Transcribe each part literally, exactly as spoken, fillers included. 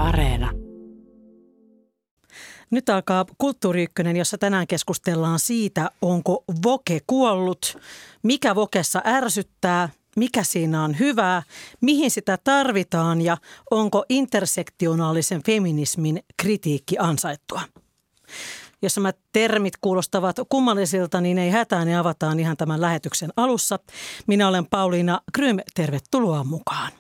Areena. Nyt alkaa Kulttuuri Ykkönen, jossa tänään keskustellaan siitä, onko Voke kuollut, mikä Vokessa ärsyttää, mikä siinä on hyvää, mihin sitä tarvitaan ja onko intersektionaalisen feminismin kritiikki ansaittua. Jos nämä termit kuulostavat kummallisilta, niin ei hätää, ne avataan ihan tämän lähetyksen alussa. Minä olen Pauliina Krym, tervetuloa mukaan.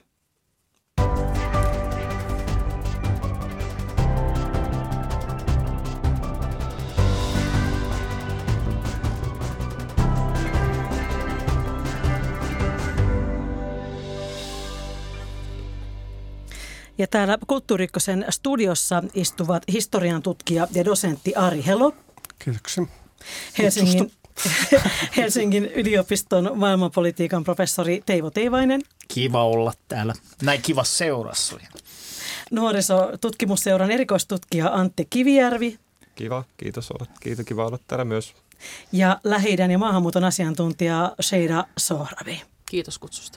Ja täällä Kulttuuri Ykkösen studiossa istuvat historian tutkija ja dosentti Ari Helo. Kiitoksia. Helsingin, Helsingin yliopiston maailmanpolitiikan professori Teivo Teivainen. Kiva olla täällä. Näin kiva seurassa. Nuorisotutkimusseuran erikoistutkija Antti Kivijärvi. Kiva, kiitos olla. Kiitos, kiva olla täällä myös. Ja Lähi-idän ja maahanmuuton asiantuntija Sheida Sohrabi. Kiitos kutsusta.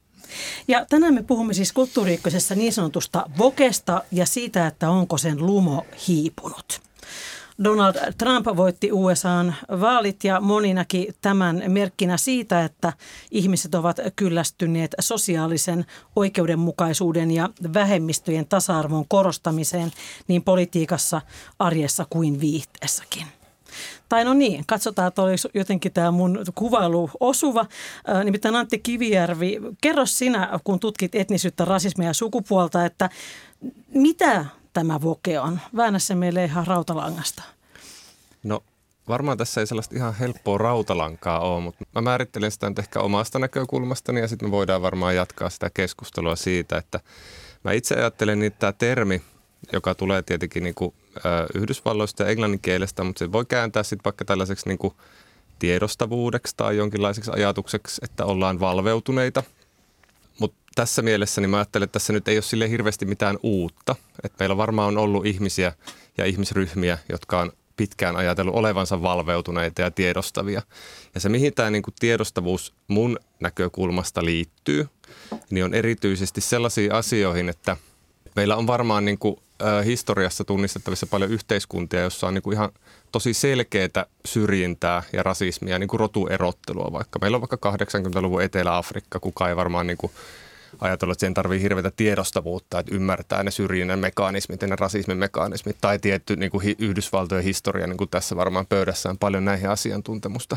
Ja tänään me puhumme siis Kulttuuri Ykkösessä niin sanotusta Vokesta ja siitä, että onko sen lumo hiipunut. Donald Trump voitti U S A:n vaalit ja moni näki tämän merkkinä siitä, että ihmiset ovat kyllästyneet sosiaalisen oikeudenmukaisuuden ja vähemmistöjen tasa-arvon korostamiseen niin politiikassa, arjessa kuin viihteessäkin. Tai no niin, katsotaan, että olisi jotenkin tämä mun kuvailu osuva. Äh, nimittäin Antti Kivijärvi, kerro sinä, kun tutkit etnisyyttä, rasismia ja sukupuolta, että mitä tämä Voke on? Väännä se meille ihan rautalangasta. No varmaan tässä ei sellaista ihan helppoa rautalankaa ole, mutta mä määrittelen sitä nyt ehkä omasta näkökulmastani ja sitten me voidaan varmaan jatkaa sitä keskustelua siitä, että mä itse ajattelen, että tämä termi, joka tulee tietenkin niin kuin, ö, Yhdysvalloista ja englannin kielestä, mutta se voi kääntää sitten vaikka tällaiseksi niin kuin tiedostavuudeksi tai jonkinlaiseksi ajatukseksi, että ollaan valveutuneita. Mutta tässä mielessä niin mä ajattelen, että tässä nyt ei ole sille hirveästi mitään uutta. Et meillä varmaan on ollut ihmisiä ja ihmisryhmiä, jotka on pitkään ajatellut olevansa valveutuneita ja tiedostavia. Ja se, mihin tämä niin kuin tiedostavuus mun näkökulmasta liittyy, niin on erityisesti sellaisiin asioihin, että meillä on varmaan niin kuin, ä, historiassa tunnistettavissa paljon yhteiskuntia, jossa on niin kuin ihan tosi selkeää syrjintää ja rasismia, niin kuin rotuerottelua vaikka. Meillä on vaikka kahdeksankymmentäluvun Etelä-Afrikka, kukaan ei varmaan niin kuin ajatella, että siihen tarvii hirveätä tiedostavuutta, että ymmärtää ne syrjinnän mekanismit ja ne rasismin mekanismit. Tai tietty niin kuin Yhdysvaltojen historia, niin kuin tässä varmaan pöydässä on paljon näihin asiantuntemusta.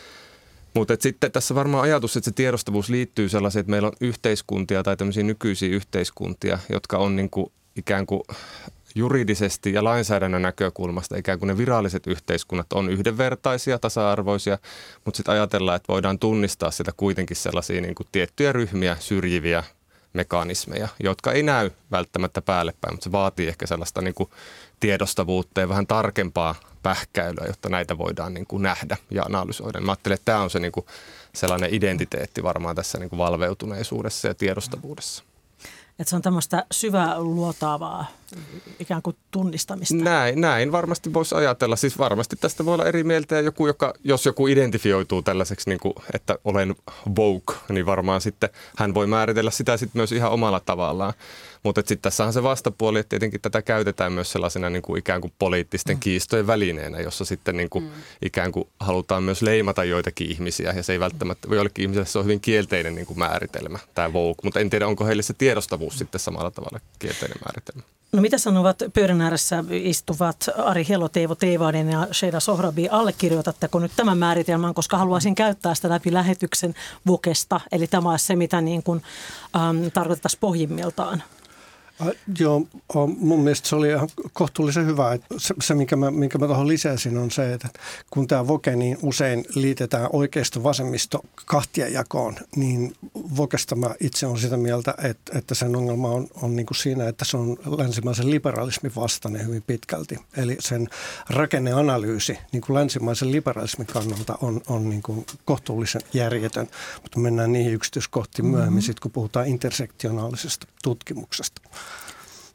Mutta sitten tässä varmaan ajatus, että se tiedostavuus liittyy sellaisiin, että meillä on yhteiskuntia tai tämmöisiä nykyisiä yhteiskuntia, jotka on niin kuin ikään kuin juridisesti ja lainsäädännön näkökulmasta ikään kuin ne viralliset yhteiskunnat on yhdenvertaisia, tasa-arvoisia, mutta sitten ajatellaan, että voidaan tunnistaa sitä kuitenkin sellaisia niin kuin tiettyjä ryhmiä, syrjiviä mekanismeja, jotka ei näy välttämättä päälle päin, mutta se vaatii ehkä sellaista niin kuin tiedostavuutta ja vähän tarkempaa pähkäilyä, jotta näitä voidaan niin kuin nähdä ja analysoida. Mä ajattelen, että tämä on se niin kuin sellainen identiteetti varmaan tässä niin kuin valveutuneisuudessa ja tiedostavuudessa. Että se on tämmöistä syvää luotaavaa ikään kuin tunnistamista. Näin, näin varmasti voisi ajatella. Siis varmasti tästä voi olla eri mieltä ja joku, joka, jos joku identifioituu tällaiseksi, niin kuin, että olen woke, niin varmaan sitten hän voi määritellä sitä sitten myös ihan omalla tavallaan. Mutta sitten tässä on se vastapuoli, että tietenkin tätä käytetään myös sellaisena niin kuin ikään kuin poliittisten mm. kiistojen välineenä, jossa sitten niin kuin mm. ikään kuin halutaan myös leimata joitakin ihmisiä. Ja se ei välttämättä, voi jollekin ihmiselle se on hyvin kielteinen niin kuin määritelmä, tämä woke. Mutta en tiedä, onko heille se tiedostavuus sitten samalla tavalla kielteinen määritelmä. No mitä sanovat pöydän ääressä istuvat Ari Helo, Teivo Teivainen ja Sheida Sohrabi? Allekirjoitatteko nyt tämän määritelmän, koska haluaisin käyttää sitä läpi lähetyksen Vokesta. Eli tämä on se, mitä niin kuin, äm, tarkoitettaisiin pohjimmiltaan. Äh, joo, mun mielestä se oli ihan kohtuullisen hyvä. Että se, se minkä mä, minkä mä tuohon lisäsin, on se, että kun tämä Voke niin usein liitetään oikeisto-vasemmisto kahtia jakoon, niin Vokesta mä itse olen sitä mieltä, että, että sen ongelma on, on niin kuin siinä, että se on länsimaisen liberalismin vastainen hyvin pitkälti. Eli sen rakenneanalyysi niin kuin länsimaisen liberalismin kannalta on, on niin kuin kohtuullisen järjetön, mutta mennään niihin yksityiskohtiin myöhemmin, mm-hmm. sit, kun puhutaan intersektionaalisesta tutkimuksesta.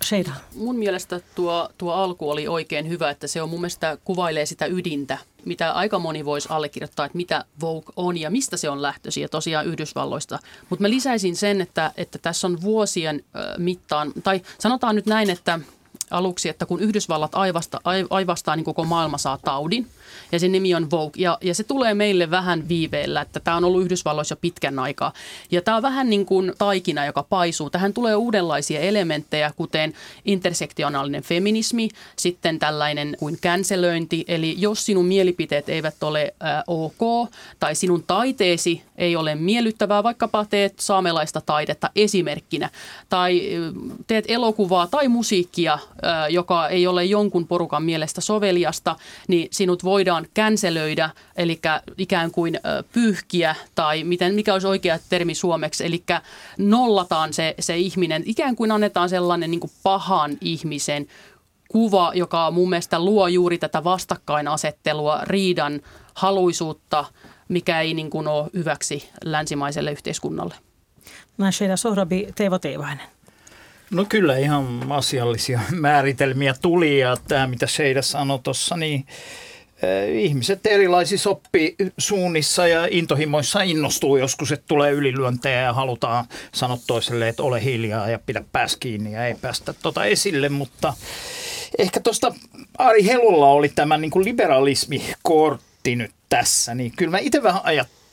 Sheida. Mun mielestä tuo, tuo alku oli oikein hyvä, että se on mun mielestä kuvailee sitä ydintä, mitä aika moni voisi allekirjoittaa, että mitä Vogue on ja mistä se on lähtöisin ja tosiaan Yhdysvalloista. Mutta mä lisäisin sen, että, että tässä on vuosien mittaan, tai sanotaan nyt näin, että aluksi, että kun Yhdysvallat aivasta, aivastaa, niin koko maailma saa taudin. Ja sen nimi on Vogue. Ja, ja se tulee meille vähän viiveellä, että tämä on ollut Yhdysvalloissa pitkän aikaa. Ja tämä on vähän niin kuin taikina, joka paisuu. Tähän tulee uudenlaisia elementtejä, kuten intersektionaalinen feminismi, sitten tällainen kuin cancelöinti. Eli jos sinun mielipiteet eivät ole ä, ok, tai sinun taiteesi ei ole miellyttävää, vaikkapa teet saamelaista taidetta esimerkkinä, tai teet elokuvaa tai musiikkia, ä, joka ei ole jonkun porukan mielestä soveliasta, niin sinut voidaan känselöidä, eli ikään kuin pyyhkiä, tai miten, mikä olisi oikea termi suomeksi, eli nollataan se, se ihminen, ikään kuin annetaan sellainen niin kuin pahan ihmisen kuva, joka mun mielestä luo juuri tätä vastakkainasettelua, riidan haluisuutta, mikä ei niin kuin ole hyväksi länsimaiselle yhteiskunnalle. Sheida Sohrabi, Teivo Teivainen. No kyllä ihan asiallisia määritelmiä tuli, ja tämä mitä Sheida sanoi tuossa, niin ihmiset erilaisissa oppisuunnissa ja intohimoissa innostuu joskus, että tulee ylilyöntejä ja halutaan sanoa toiselle, että ole hiljaa ja pidä pääs kiinni ja ei päästä tota esille, mutta ehkä tuosta Ari Helolla oli tämä niin kuin liberalismikortti nyt tässä, niin kyllä mä itse vähän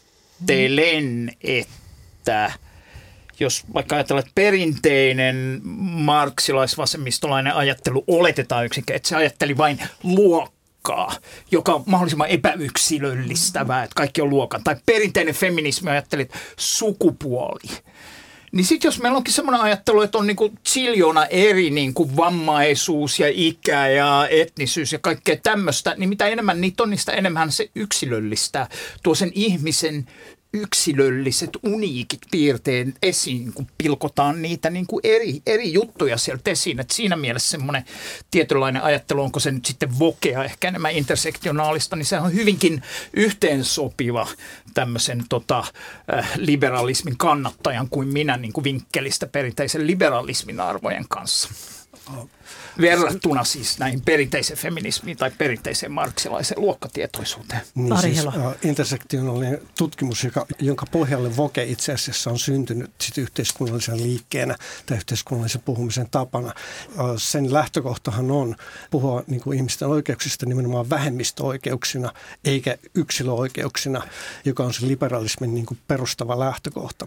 ajattelen, että jos vaikka ajatellaan, että perinteinen marksilais-vasemmistolainen ajattelu oletetaan yksinkertaisesti, että se ajatteli vain luokkaa, joka on mahdollisimman epäyksilöllistävää, että kaikki on luokan. Tai perinteinen feminismi ajatteli, että sukupuoli. Niin sitten jos meillä onkin semmoinen ajattelu, että on niinku ziljona eri niinku vammaisuus ja ikä ja etnisyys ja kaikkea tämmöistä, niin mitä enemmän niitä on, niin sitä enemmän se yksilöllistää. Tuo sen ihmisen yksilölliset, uniikit piirteet esiin, kun pilkotaan niitä niin kuin eri, eri juttuja sieltä esiin. Et siinä mielessä semmoinen tietynlainen ajattelu, onko se nyt sitten vokea, ehkä enemmän intersektionaalista, niin se on hyvinkin yhteensopiva tämmöisen tota, äh, liberalismin kannattajan kuin minä niin kuin vinkkelistä perinteisen liberalismin arvojen kanssa. Verrattuna siis näihin perinteiseen feminismiin tai perinteiseen marksilaiseen luokkatietoisuuteen. Niin siis, uh, intersektionaalinen tutkimus, joka, jonka pohjalle Voke itse asiassa on syntynyt sit yhteiskunnallisen liikkeenä tai yhteiskunnallisen puhumisen tapana. Uh, sen lähtökohtahan on puhua niin kuin ihmisten oikeuksista nimenomaan vähemmistöoikeuksina eikä yksilöoikeuksina, joka on se liberalismin niin kuin perustava lähtökohta.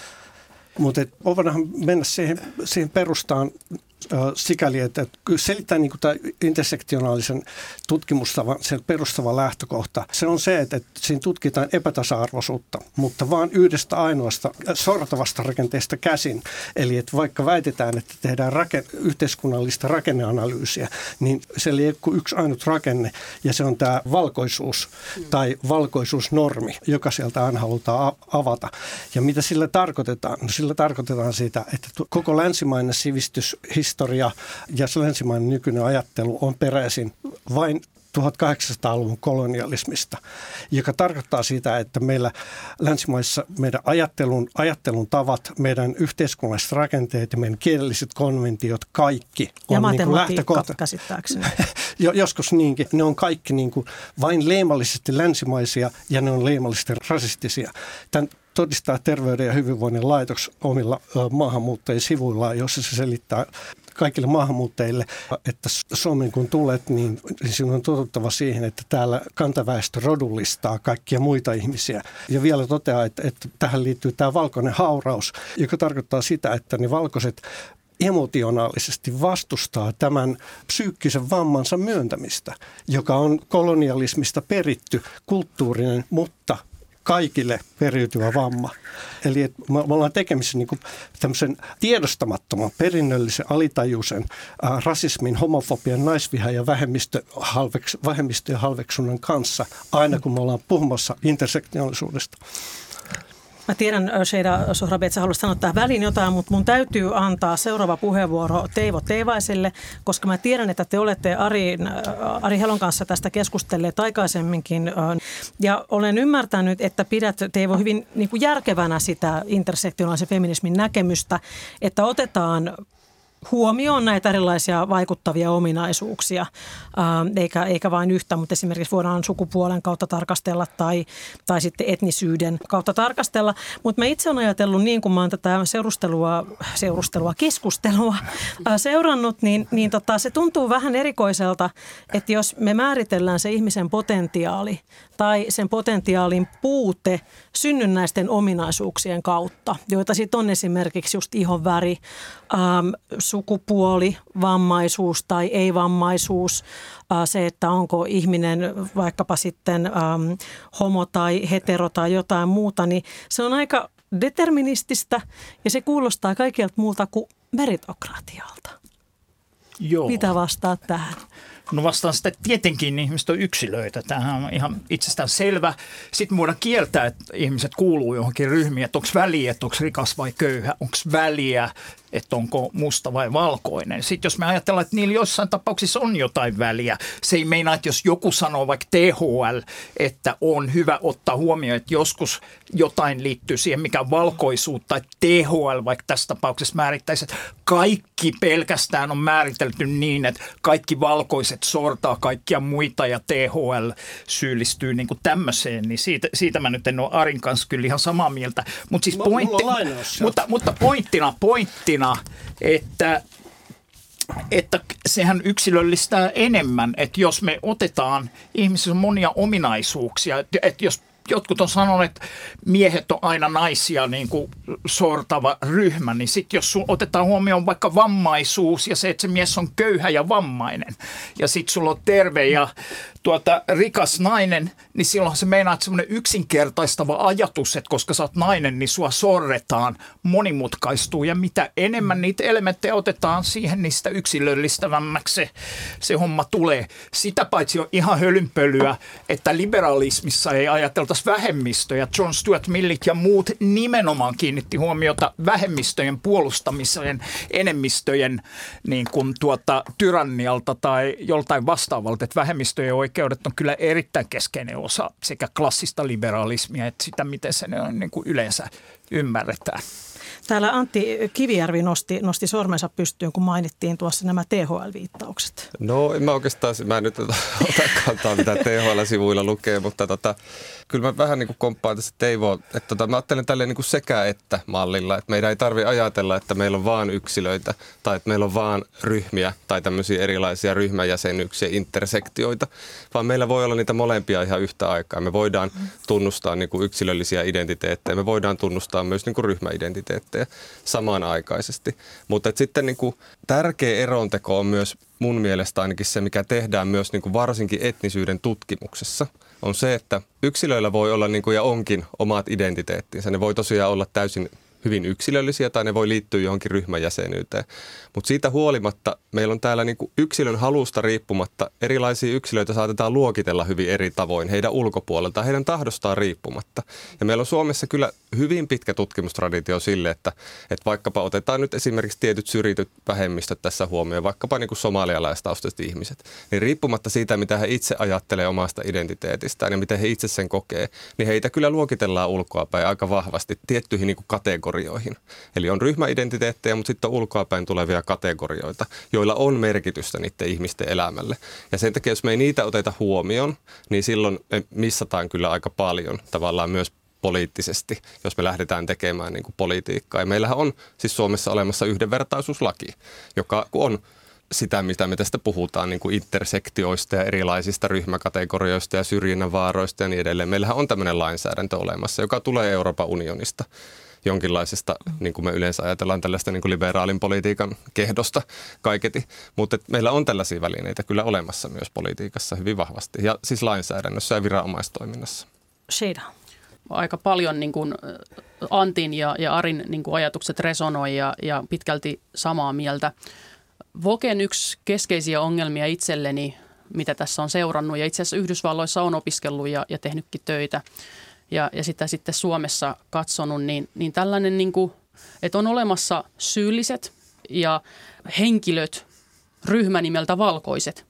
Mutta voidaanhan mennä siihen, siihen perustaan sikäli, että selittää niin kuin tämä intersektionaalisen tutkimustavan, sen perustava lähtökohta. Se on se, että, että siinä tutkitaan epätasa-arvoisuutta, mutta vaan yhdestä ainoasta sortavasta rakenteesta käsin. Eli että vaikka väitetään, että tehdään rake, yhteiskunnallista rakenneanalyysiä, niin se ei ole kuin yksi ainut rakenne, ja se on tämä valkoisuus tai valkoisuusnormi, joka sieltä aina halutaan avata. Ja mitä sillä tarkoitetaan? No sillä tarkoitetaan sitä, että koko länsimainen sivistys, historia ja se länsimainen nykyinen ajattelu on peräisin vain tuhatkahdeksansataaluvun kolonialismista, joka tarkoittaa sitä, että meillä länsimaissa meidän ajattelun, ajattelun tavat, meidän yhteiskunnalliset rakenteet ja meidän kielelliset konventiot, kaikki on ja niin kuin lähtökohta. Käsittääkseni. Joskus niinkin. Ne on kaikki niin kuin vain leimallisesti länsimaisia ja ne on leimallisesti rasistisia. Tämän todistaa Terveyden ja hyvinvoinnin laitos omilla maahanmuuttajien sivuillaan, jossa se selittää kaikille maahanmuuttajille, että Suomeen kun tulet, niin sinun on totuttava siihen, että täällä kantaväestö rodullistaa kaikkia muita ihmisiä. Ja vielä toteaa, että, että tähän liittyy tämä valkoinen hauraus, joka tarkoittaa sitä, että ne valkoiset emotionaalisesti vastustaa tämän psyykkisen vammansa myöntämistä, joka on kolonialismista peritty kulttuurinen, mutta kaikille periytyvä vamma. Eli että me ollaan tekemisissä niin kuin tämmöisen tiedostamattoman, perinnöllisen, alitajuisen äh, rasismin, homofobian, naisvihan ja vähemmistöhalveks, vähemmistöjen halveksunnan kanssa, aina kun me ollaan puhumassa intersektionaalisuudesta. Mä tiedän, Sheida Sohrabi, että sä haluaisit sanoa tähän väliin jotain, mutta mun täytyy antaa seuraava puheenvuoro Teivo Teivaiselle, koska mä tiedän, että te olette Ari, Ari Helon kanssa tästä keskustelleet aikaisemminkin. Ja olen ymmärtänyt, että pidät, Teivo, hyvin niin kuin järkevänä sitä intersektionaalisen feminismin näkemystä, että otetaan huomioon näitä erilaisia vaikuttavia ominaisuuksia, eikä, eikä vain yhtä, mutta esimerkiksi voidaan sukupuolen kautta tarkastella tai, tai sitten etnisyyden kautta tarkastella. Mutta mä itse olen ajatellut niin, kun mä oon tätä seurustelua, seurustelua keskustelua seurannut, niin, niin tota, se tuntuu vähän erikoiselta, että jos me määritellään se ihmisen potentiaali tai sen potentiaalin puute synnynnäisten ominaisuuksien kautta, joita sitten on esimerkiksi just ihon väri, ähm, sukupuoli, vammaisuus tai ei-vammaisuus, äh, se, että onko ihminen vaikkapa sitten ähm, homo tai hetero tai jotain muuta, niin se on aika determinististä ja se kuulostaa kaikilta muulta kuin meritokratialta. Joo. Mitä vastaat tähän? No vastaan sitä, että tietenkin ihmiset on yksilöitä. Tämähän on ihan itsestään selvä. Sitten voidaan kieltää, että ihmiset kuuluu johonkin ryhmiin, että onko väliä, että onko rikas vai köyhä, onko väliä, että onko musta vai valkoinen. Sitten jos me ajatellaan, että niillä jossain tapauksissa on jotain väliä, se ei meinaa, että jos joku sanoo vaikka T H L, että on hyvä ottaa huomioon, että joskus jotain liittyy siihen, mikä valkoisuutta, että T H L vaikka tässä tapauksessa määrittäisi, että kaikki pelkästään on määritelty niin, että kaikki valkoiset sortaa kaikkia muita ja T H L syyllistyy niin kuin tämmöiseen, niin siitä, siitä mä nyt en ole Arin kanssa kyllä ihan samaa mieltä. Mut siis pointti, mutta, mutta pointtina, pointtina, että, että sehän yksilöllistää enemmän, että jos me otetaan ihmisissä monia ominaisuuksia, että, että jos jotkut on sanonut, että miehet on aina naisia niin kuin sortava ryhmä, niin sitten jos otetaan huomioon vaikka vammaisuus ja se, että se mies on köyhä ja vammainen ja sitten sulla on terve ja tuota, rikas nainen, niin silloin se meinaa, että semmoinen yksinkertaistava ajatus, että koska sä oot nainen, niin sua sorretaan, monimutkaistuu ja mitä enemmän niitä elementtejä otetaan siihen, niin sitä yksilöllistävämmäksi se, se homma tulee. Sitä paitsi on ihan hölynpölyä, että liberalismissa ei ajatelta vähemmistöjä. John Stuart Millit ja muut nimenomaan kiinnitti huomiota vähemmistöjen puolustamiseen, enemmistöjen niin kuin tuota, tyrannialta tai joltain vastaavalta, että vähemmistöjen oikeudet on kyllä erittäin keskeinen osa sekä klassista liberalismia että sitä, miten se niin kuin yleensä ymmärretään. Täällä Antti Kivijärvi nosti, nosti sormensa pystyyn, kun mainittiin tuossa nämä T H L-viittaukset. No en mä oikeastaan, mä en nyt ota kantaa mitä T H L-sivuilla lukee, mutta tota, kyllä mä vähän niin kuin komppaan tässä Teivoa, että tota, mä ajattelen tälleen niin kuin sekä että mallilla, että meidän ei tarvitse ajatella, että meillä on vaan yksilöitä tai että meillä on vaan ryhmiä tai tämmöisiä erilaisia ryhmäjäsenyyksiä, intersektioita, vaan meillä voi olla niitä molempia ihan yhtä aikaa. Me voidaan tunnustaa niin kuin yksilöllisiä identiteettejä, me voidaan tunnustaa myös niin kuin ryhmäidentiteettejä samanaikaisesti. Mutta sitten niin kuin tärkeä eronteko on myös mun mielestä ainakin se, mikä tehdään myös niin kuin varsinkin etnisyyden tutkimuksessa, on se, että yksilöillä voi olla niin kuin ja onkin omat identiteettinsä. Ne voi tosiaan olla täysin hyvin yksilöllisiä tai ne voi liittyä johonkin ryhmäjäsenyyteen. Mutta siitä huolimatta meillä on täällä niinku yksilön halusta riippumatta erilaisia yksilöitä saatetaan luokitella hyvin eri tavoin heidän ulkopuolelta, heidän tahdostaan riippumatta. Ja meillä on Suomessa kyllä hyvin pitkä tutkimustraditio sille, että, että vaikkapa otetaan nyt esimerkiksi tietyt syrjityt vähemmistöt tässä huomioon, vaikkapa niinku somalialaistaustaiset ihmiset, niin riippumatta siitä, mitä he itse ajattelee omasta identiteetistään ja miten he itse sen kokee, niin heitä kyllä luokitellaan ulkoapäin aika vahvasti tiettyihin niinku kategorioihin. Eli on ryhmäidentiteettejä, mutta sitten on ulkoapäin tulevia kategorioita, joilla on merkitystä niiden ihmisten elämälle. Ja sen takia, jos me ei niitä oteta huomioon, niin silloin me missataan kyllä aika paljon tavallaan myös poliittisesti, jos me lähdetään tekemään niin kuin politiikkaa. Ja meillähän on siis Suomessa olemassa yhdenvertaisuuslaki, joka on sitä, mitä me tästä puhutaan, niin kuin intersektioista ja erilaisista ryhmäkategorioista ja syrjinnän vaaroista ja niin edelleen. Meillähän on tämmöinen lainsäädäntö olemassa, joka tulee Euroopan unionista. Jonkinlaisesta, niin kuin me yleensä ajatellaan tällaista niin kuin liberaalin politiikan kehdosta kaiketi. Mutta meillä on tällaisia välineitä kyllä olemassa myös politiikassa hyvin vahvasti ja siis lainsäädännössä ja viranomaistoiminnassa. Sheida. Aika paljon niin kuin Antin ja, ja Arin niin kuin ajatukset resonoi ja, ja pitkälti samaa mieltä. Voken yksi keskeisiä ongelmia itselleni, mitä tässä on seurannut ja itse asiassa Yhdysvalloissa on opiskellut ja, ja tehnytkin töitä. Ja, ja sitä sitten Suomessa katsonut, niin, niin tällainen, niin kuin, että on olemassa syylliset ja henkilöt, ryhmä nimeltä valkoiset.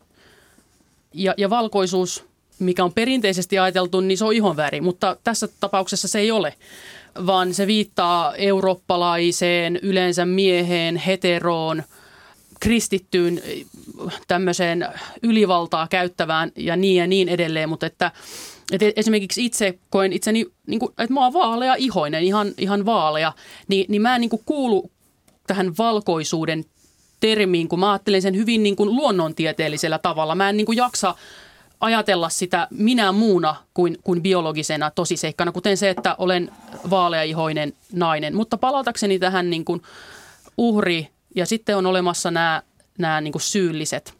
Ja, ja valkoisuus, mikä on perinteisesti ajateltu, niin se on ihonväri, mutta tässä tapauksessa se ei ole, vaan se viittaa eurooppalaiseen, yleensä mieheen, heteroon, kristittyyn tämmöiseen ylivaltaa käyttävään ja niin ja niin edelleen, mutta että, että esimerkiksi itse koen itseni, niin kuin, että mä oon vaalea ihoinen, ihan, ihan vaalea, niin, niin mä en niin kuin kuulu tähän valkoisuuden termiin, kun mä ajattelen sen hyvin niin kuin luonnontieteellisellä tavalla. Mä en niin kuin jaksa ajatella sitä minä muuna kuin, kuin biologisena tosiseikkana, kuten se, että olen vaaleaihoinen nainen. Mutta palatakseni tähän niin kuin uhri ja sitten on olemassa nämä, nämä niin kuin syylliset.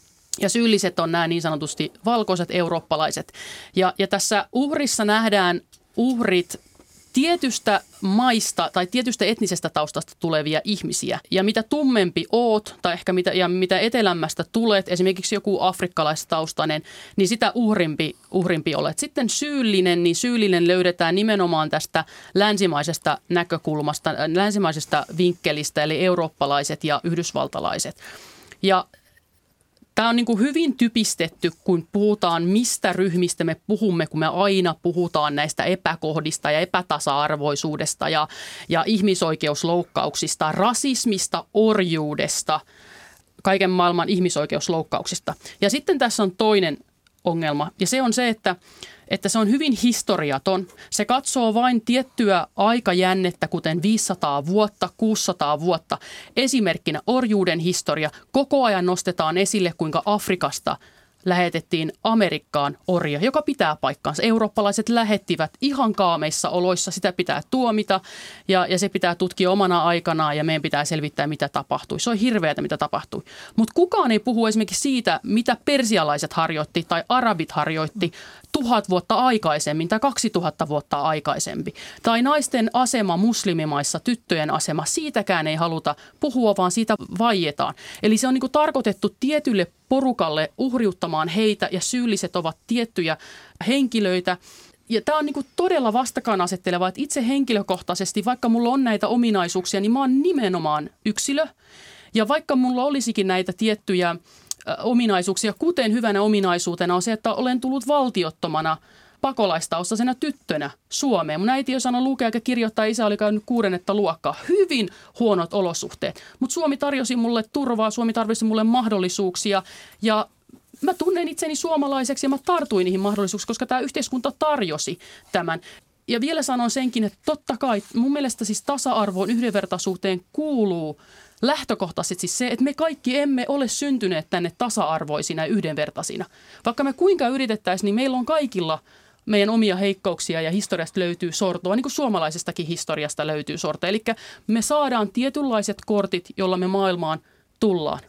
Ja syylliset on nämä niin sanotusti valkoiset eurooppalaiset. Ja, ja tässä uhrissa nähdään uhrit tietystä maista tai tietystä etnisestä taustasta tulevia ihmisiä. Ja mitä tummempi oot tai ehkä mitä, ja mitä etelämmästä tulet, esimerkiksi joku afrikkalaistaustainen, niin sitä uhrimpi, uhrimpi olet. Sitten syyllinen, niin syyllinen löydetään nimenomaan tästä länsimaisesta näkökulmasta, länsimaisesta vinkkelistä, eli eurooppalaiset ja yhdysvaltalaiset. Ja tämä on niin kuin hyvin typistetty, kun puhutaan, mistä ryhmistä me puhumme, kun me aina puhutaan näistä epäkohdista ja epätasa-arvoisuudesta ja, ja ihmisoikeusloukkauksista, rasismista, orjuudesta, kaiken maailman ihmisoikeusloukkauksista. Ja sitten tässä on toinen ongelma, ja se on se, että että se on hyvin historiaton. Se katsoo vain tiettyä aikajännettä, kuten viisisataa vuotta, kuusisataa vuotta. Esimerkkinä orjuuden historia. Koko ajan nostetaan esille, kuinka Afrikasta lähetettiin Amerikkaan orja, joka pitää paikkaansa. Eurooppalaiset lähettivät ihan kaameissa oloissa, sitä pitää tuomita ja, ja se pitää tutkia omana aikanaan ja meidän pitää selvittää, mitä tapahtui. Se on hirveätä, mitä tapahtui. Mutta kukaan ei puhu esimerkiksi siitä, mitä persialaiset harjoitti tai arabit harjoitti tuhat vuotta aikaisemmin tai kaksituhatta vuotta aikaisemmin. Tai naisten asema muslimimaissa, tyttöjen asema, siitäkään ei haluta puhua, vaan siitä vaietaan. Eli se on niin kuin tarkoitettu tietylle porukalle uhriuttamaan heitä ja syylliset ovat tiettyjä henkilöitä. Ja tämä on niin kuin todella vastakkainasetteleva, että itse henkilökohtaisesti, vaikka mulla on näitä ominaisuuksia, niin mä oon nimenomaan yksilö. Ja vaikka mulla olisikin näitä tiettyjä ominaisuuksia, kuten hyvänä ominaisuutena on se, että olen tullut valtiottomana pakolaistaustaisena tyttönä Suomeen. Mun äiti ei osannut lukea eikä kirjoittaa, isä oli käynyt kuudennetta luokkaa. Hyvin huonot olosuhteet, mutta Suomi tarjosi mulle turvaa, Suomi tarjosi mulle mahdollisuuksia ja mä tunnen itseni suomalaiseksi ja mä tartuin niihin mahdollisuuksiin, koska tämä yhteiskunta tarjosi tämän. Ja vielä sanon senkin, että totta kai mun mielestä siis tasa-arvoon, yhdenvertaisuuteen kuuluu lähtökohtaisesti siis se, että me kaikki emme ole syntyneet tänne tasa-arvoisina ja yhdenvertaisina. Vaikka me kuinka yritettäisiin, niin meillä on kaikilla meidän omia heikkouksia ja historiasta löytyy sortoa, niin kuin suomalaisestakin historiasta löytyy sortoa. Eli me saadaan tietynlaiset kortit, jolla me maailmaan tullaan.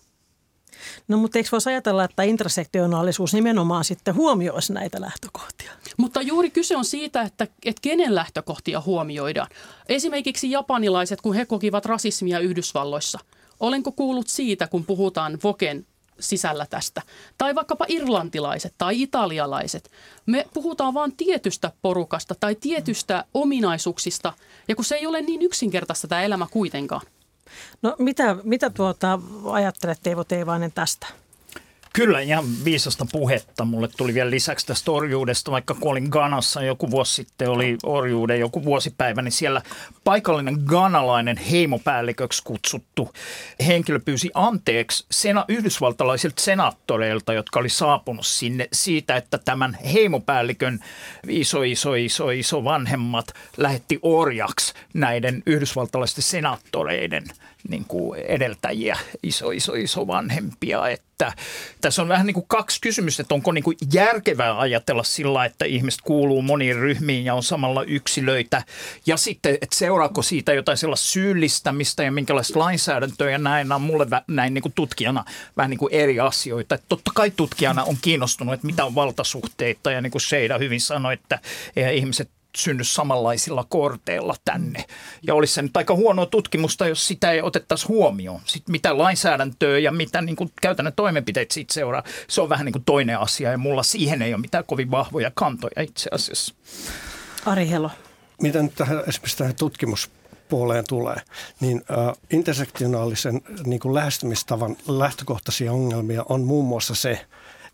No mutta eikö voisi ajatella, että intersektionaalisuus nimenomaan sitten huomioisi näitä lähtökohtia? Mutta juuri kyse on siitä, että, että kenen lähtökohtia huomioidaan. Esimerkiksi japanilaiset, kun he kokivat rasismia Yhdysvalloissa. Olenko kuullut siitä, kun puhutaan Voken sisällä tästä? Tai vaikkapa irlantilaiset tai italialaiset. Me puhutaan vain tietystä porukasta tai tietystä ominaisuuksista, ja kun se ei ole niin yksinkertaista tämä elämä kuitenkaan. No mitä, mitä tuota ajattelet, Teivo Teivainen, tästä? Kyllä, ihan viisasta puhetta. Mulle tuli vielä lisäksi tästä orjuudesta, vaikka kun olin Ghanassa joku vuosi sitten, oli orjuuden joku vuosipäivä, niin siellä paikallinen ghanalainen heimopäälliköksi kutsuttu henkilö pyysi anteeksi sena, yhdysvaltalaisilta senaattoreilta, jotka oli saapunut sinne siitä, että tämän heimopäällikön iso, iso, iso, iso vanhemmat lähetti orjaksi näiden yhdysvaltalaisten senaattoreiden niin kuin edeltäjiä, iso, iso, iso vanhempia, että tässä on vähän niin kuin kaksi kysymystä, että onko niin kuin järkevää ajatella sillä, että ihmiset kuuluu moniin ryhmiin ja on samalla yksilöitä ja sitten, että seuraako siitä jotain sellaista syyllistämistä ja minkälaista lainsäädäntöä ja näin on mulle näin niin kuin tutkijana vähän niin kuin eri asioita. Että totta kai tutkijana on kiinnostunut, että mitä on valtasuhteita ja niin kuin Sheida hyvin sanoi, että eihän ihmiset synny samanlaisilla korteilla tänne. Ja olisi se nyt aika huonoa tutkimusta, jos sitä ei otettaisi huomioon. Sitten mitä lainsäädäntöä ja mitä niin kuin käytännön toimenpiteitä siitä seuraa, se on vähän niin kuin toinen asia ja mulla siihen ei ole mitään kovin vahvoja kantoja itse asiassa. Ari Helo. Mitä nyt tähän, esimerkiksi tähän tutkimuspuoleen tulee, niin äh, intersektionaalisen niin kuin lähestymistavan lähtökohtaisia ongelmia on muun muassa se,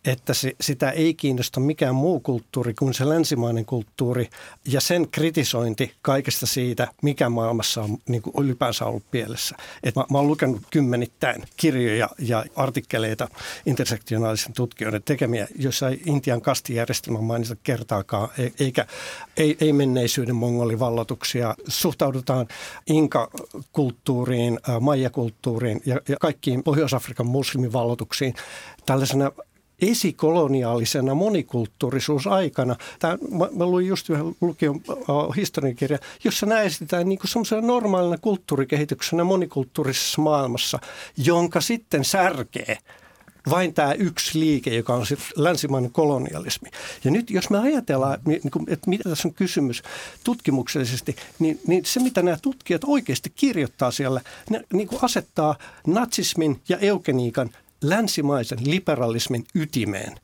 että se, sitä ei kiinnosta mikään muu kulttuuri kuin se länsimainen kulttuuri ja sen kritisointi kaikesta siitä, mikä maailmassa on niin kuin ylipäänsä ollut pielessä. Et mä, mä oon lukenut kymmenittäin kirjoja ja artikkeleita intersektionaalisen tutkijoiden tekemiä, joissa ei Intian kastijärjestelmän mainita kertaakaan, eikä ei, ei menneisyyden mongolivallotuksia. Suhtaudutaan inka-kulttuuriin, maija-kulttuuriin ja, ja kaikkiin Pohjois-Afrikan muslimivallotuksiin tällaisena esikoloniaalisena monikulttuurisuusaikana. Tämä, mä, mä luin just yhden lukion uh, historiankirjan, jossa nämä esitetään niin kuin semmoisena normaalina kulttuurikehityksenä monikulttuurisessa maailmassa, jonka sitten särkee vain tämä yksi liike, joka on sitten länsimainen kolonialismi. Ja nyt jos me ajatellaan, että mitä tässä on kysymys tutkimuksellisesti, niin, niin se mitä nämä tutkijat oikeasti kirjoittaa siellä, ne niin kuin asettaa natsismin ja eugeniikan länsimaisen liberalismin ytimeen.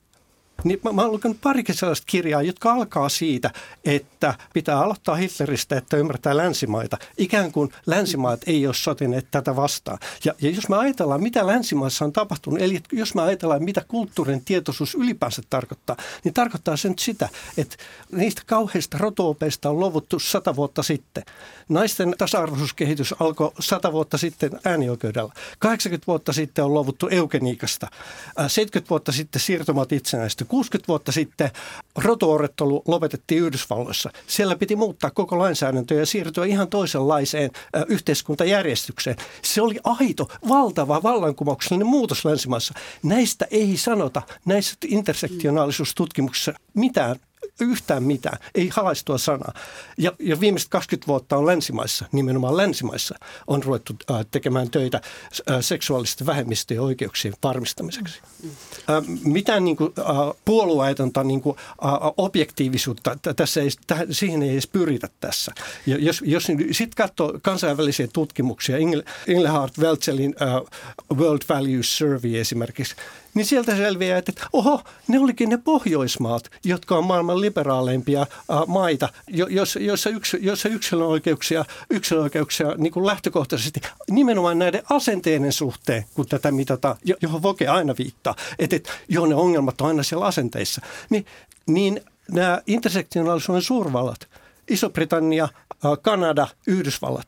Niin mä, mä oon lukenut parikin sellaista kirjaa, jotka alkaa siitä, että pitää aloittaa Hitleristä, että ymmärtää länsimaita. Ikään kuin länsimaat ei ole sotineet tätä vastaan. Ja, ja jos me ajatellaan, mitä länsimaissa on tapahtunut, eli jos me ajatellaan, mitä kulttuurin tietoisuus ylipäänsä tarkoittaa, niin tarkoittaa se nyt sitä, että niistä kauheista rotuopeista on luovuttu sata vuotta sitten. Naisten tasa-arvoisuuskehitys alkoi sata vuotta sitten äänioikeudella. kahdeksankymmentä vuotta sitten on luovuttu eugeniikasta. seitsemänkymmentä vuotta sitten siirtomat itsenäistä. kuusikymmentä vuotta sitten rotuorettelu lopetettiin Yhdysvalloissa. Siellä piti muuttaa koko lainsäädäntö ja siirtyä ihan toisenlaiseen äh, yhteiskuntajärjestykseen. Se oli aito, valtava, vallankumouksellinen muutos länsimaissa. Näistä ei sanota näissä intersektionaalisuustutkimuksissa mitään. Yhtään mitään, ei halaistua sanaa. Ja, ja viimeiset kaksikymmentä vuotta on länsimaissa, nimenomaan länsimaissa, on ruvettu äh, tekemään töitä äh, seksuaalisten vähemmistöjen oikeuksien varmistamiseksi. Äh, mitään niin kuin, äh, puolueetonta niin kuin, äh, objektiivisuutta tässä ei, täh, siihen ei edes pyritä tässä. Ja jos jos sitten katsoo kansainvälisiä tutkimuksia, Engelhard Welzelin äh, World Values Survey esimerkiksi, niin sieltä selviää, että oho, ne olikin ne Pohjoismaat, jotka on maailman liberaaleimpia äh, maita, jo, joissa, joissa, yks, joissa yksilön oikeuksia, yksilön oikeuksia niin kuin lähtökohtaisesti nimenomaan näiden asenteiden suhteen, kun tätä mitataan, johon Voke aina viittaa, että et, joo, ne ongelmat on aina siellä asenteissa, niin, niin nämä intersektionaalisuuden suurvallat, Iso-Britannia, äh, Kanada, Yhdysvallat,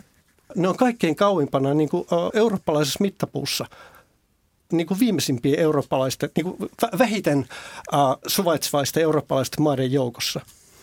ne on kaikkein kauimpana niin kuin, äh, eurooppalaisessa mittapuussa, niin kuin viimeisimpien eurooppalaisten, niin kuin vähiten äh, suvaitsevaisten eurooppalaisten maiden joukossa.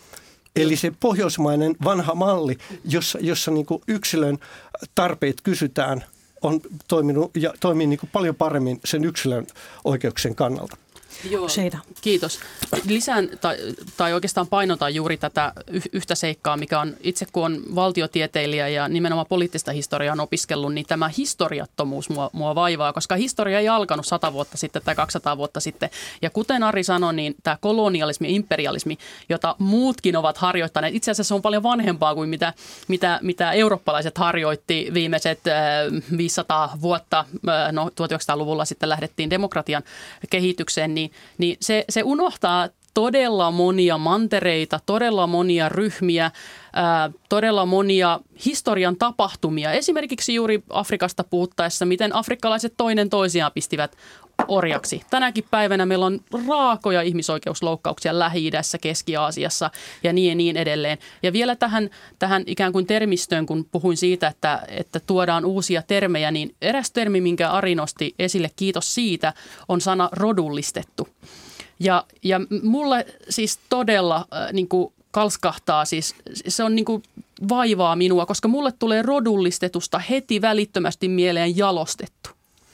Eli se pohjoismainen vanha malli, jossa, jossa niin kuin yksilön tarpeet kysytään, on toiminut ja toimii niin kuin paljon paremmin sen yksilön oikeuksien kannalta. Joo, kiitos. Lisään tai, tai oikeastaan painotan juuri tätä yhtä seikkaa, mikä on itse kun on valtiotieteilijä ja nimenomaan poliittista historiaa on opiskellut, niin tämä historiattomuus mua, mua vaivaa, koska historia ei alkanut sata vuotta sitten tai kaksisataa vuotta sitten. Ja kuten Ari sanoi, niin tämä kolonialismi ja imperialismi, jota muutkin ovat harjoittaneet, itse asiassa on paljon vanhempaa kuin mitä, mitä, mitä eurooppalaiset harjoitti viimeiset äh, viisisataa vuotta. Äh, no tuhatyhdeksänsataaluvulla sitten lähdettiin demokratian kehitykseen, niin Niin se, se unohtaa todella monia mantereita, todella monia ryhmiä, ää, todella monia historian tapahtumia. Esimerkiksi juuri Afrikasta puhuttaessa, miten afrikkalaiset toinen toisiaan pistivät orjaksi. Tänäkin päivänä meillä on raakoja ihmisoikeusloukkauksia Lähi-idässä, Keski-Aasiassa ja niin ja niin edelleen. Ja vielä tähän, tähän ikään kuin termistöön, kun puhuin siitä, että, että tuodaan uusia termejä, niin eräs termi, minkä Ari nosti esille, kiitos siitä, on sana rodullistettu. Ja, ja mulle siis todella äh, niin kuin kalskahtaa, siis se on niin kuin vaivaa minua, koska mulle tulee rodullistetusta heti välittömästi mieleen jalostettu.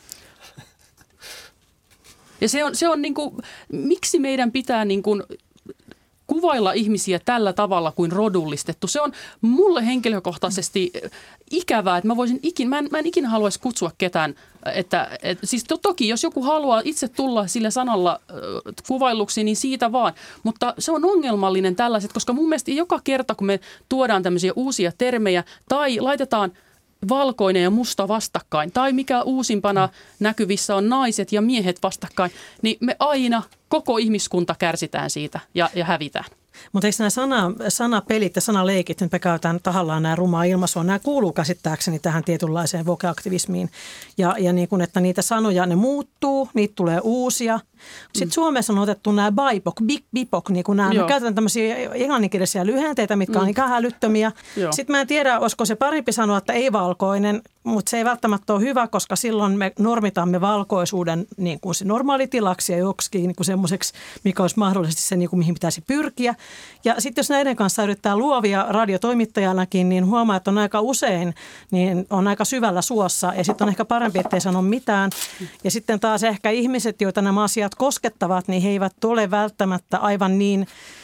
Ja se on, se on niin kuin, miksi meidän pitää niin kuin kuvailla ihmisiä tällä tavalla kuin rodullistettu. Se on mulle henkilökohtaisesti ikävää, että mä voisin ikin, mä en, mä en ikinä haluaisi kutsua ketään, että, että siis to, toki jos joku haluaa itse tulla sillä sanalla äh, kuvailuksi, niin siitä vaan. Mutta se on ongelmallinen tällaiset, koska mun mielestä joka kerta, kun me tuodaan tämmöisiä uusia termejä tai laitetaan valkoinen ja musta vastakkain, tai mikä uusimpana näkyvissä on naiset ja miehet vastakkain, niin me aina, koko ihmiskunta kärsitään siitä ja, ja hävitään. Mutta eikö nämä sana, sanapelit ja sanaleikit, nyt me käytetään tahallaan nämä rumaa ilmaisua, nämä kuuluu käsittääkseni tähän tietynlaiseen voke-aktivismiin. Ja, ja niin kuin, että niitä sanoja, ne muuttuu, niitä tulee uusia Sitten mm. Suomessa on otettu nämä B I P O C, B I P O C, niin kuin nämä. Me käytetään tämmöisiä englanninkielisiä lyhenteitä, mitkä mm. on ikään älyttömiä. Joo. Sitten mä en tiedä, olisiko se parempi sanoa, että ei valkoinen, mutta se ei välttämättä ole hyvä, koska silloin me normitamme valkoisuuden niin kuin se normaalitilaksi ja joksikin niin kuin semmoiseksi, mikä olisi mahdollisesti se, niin kuin mihin pitäisi pyrkiä. Ja sitten jos näiden kanssa yrittää luovia radiotoimittajanakin, niin huomaa, että on aika usein, niin on aika syvällä suossa ja sitten on ehkä parempi, ettei sano mitään. Ja sitten taas ehkä ihmiset, joita nämä asiat koskettavat, niin he eivät ole välttämättä aivan niin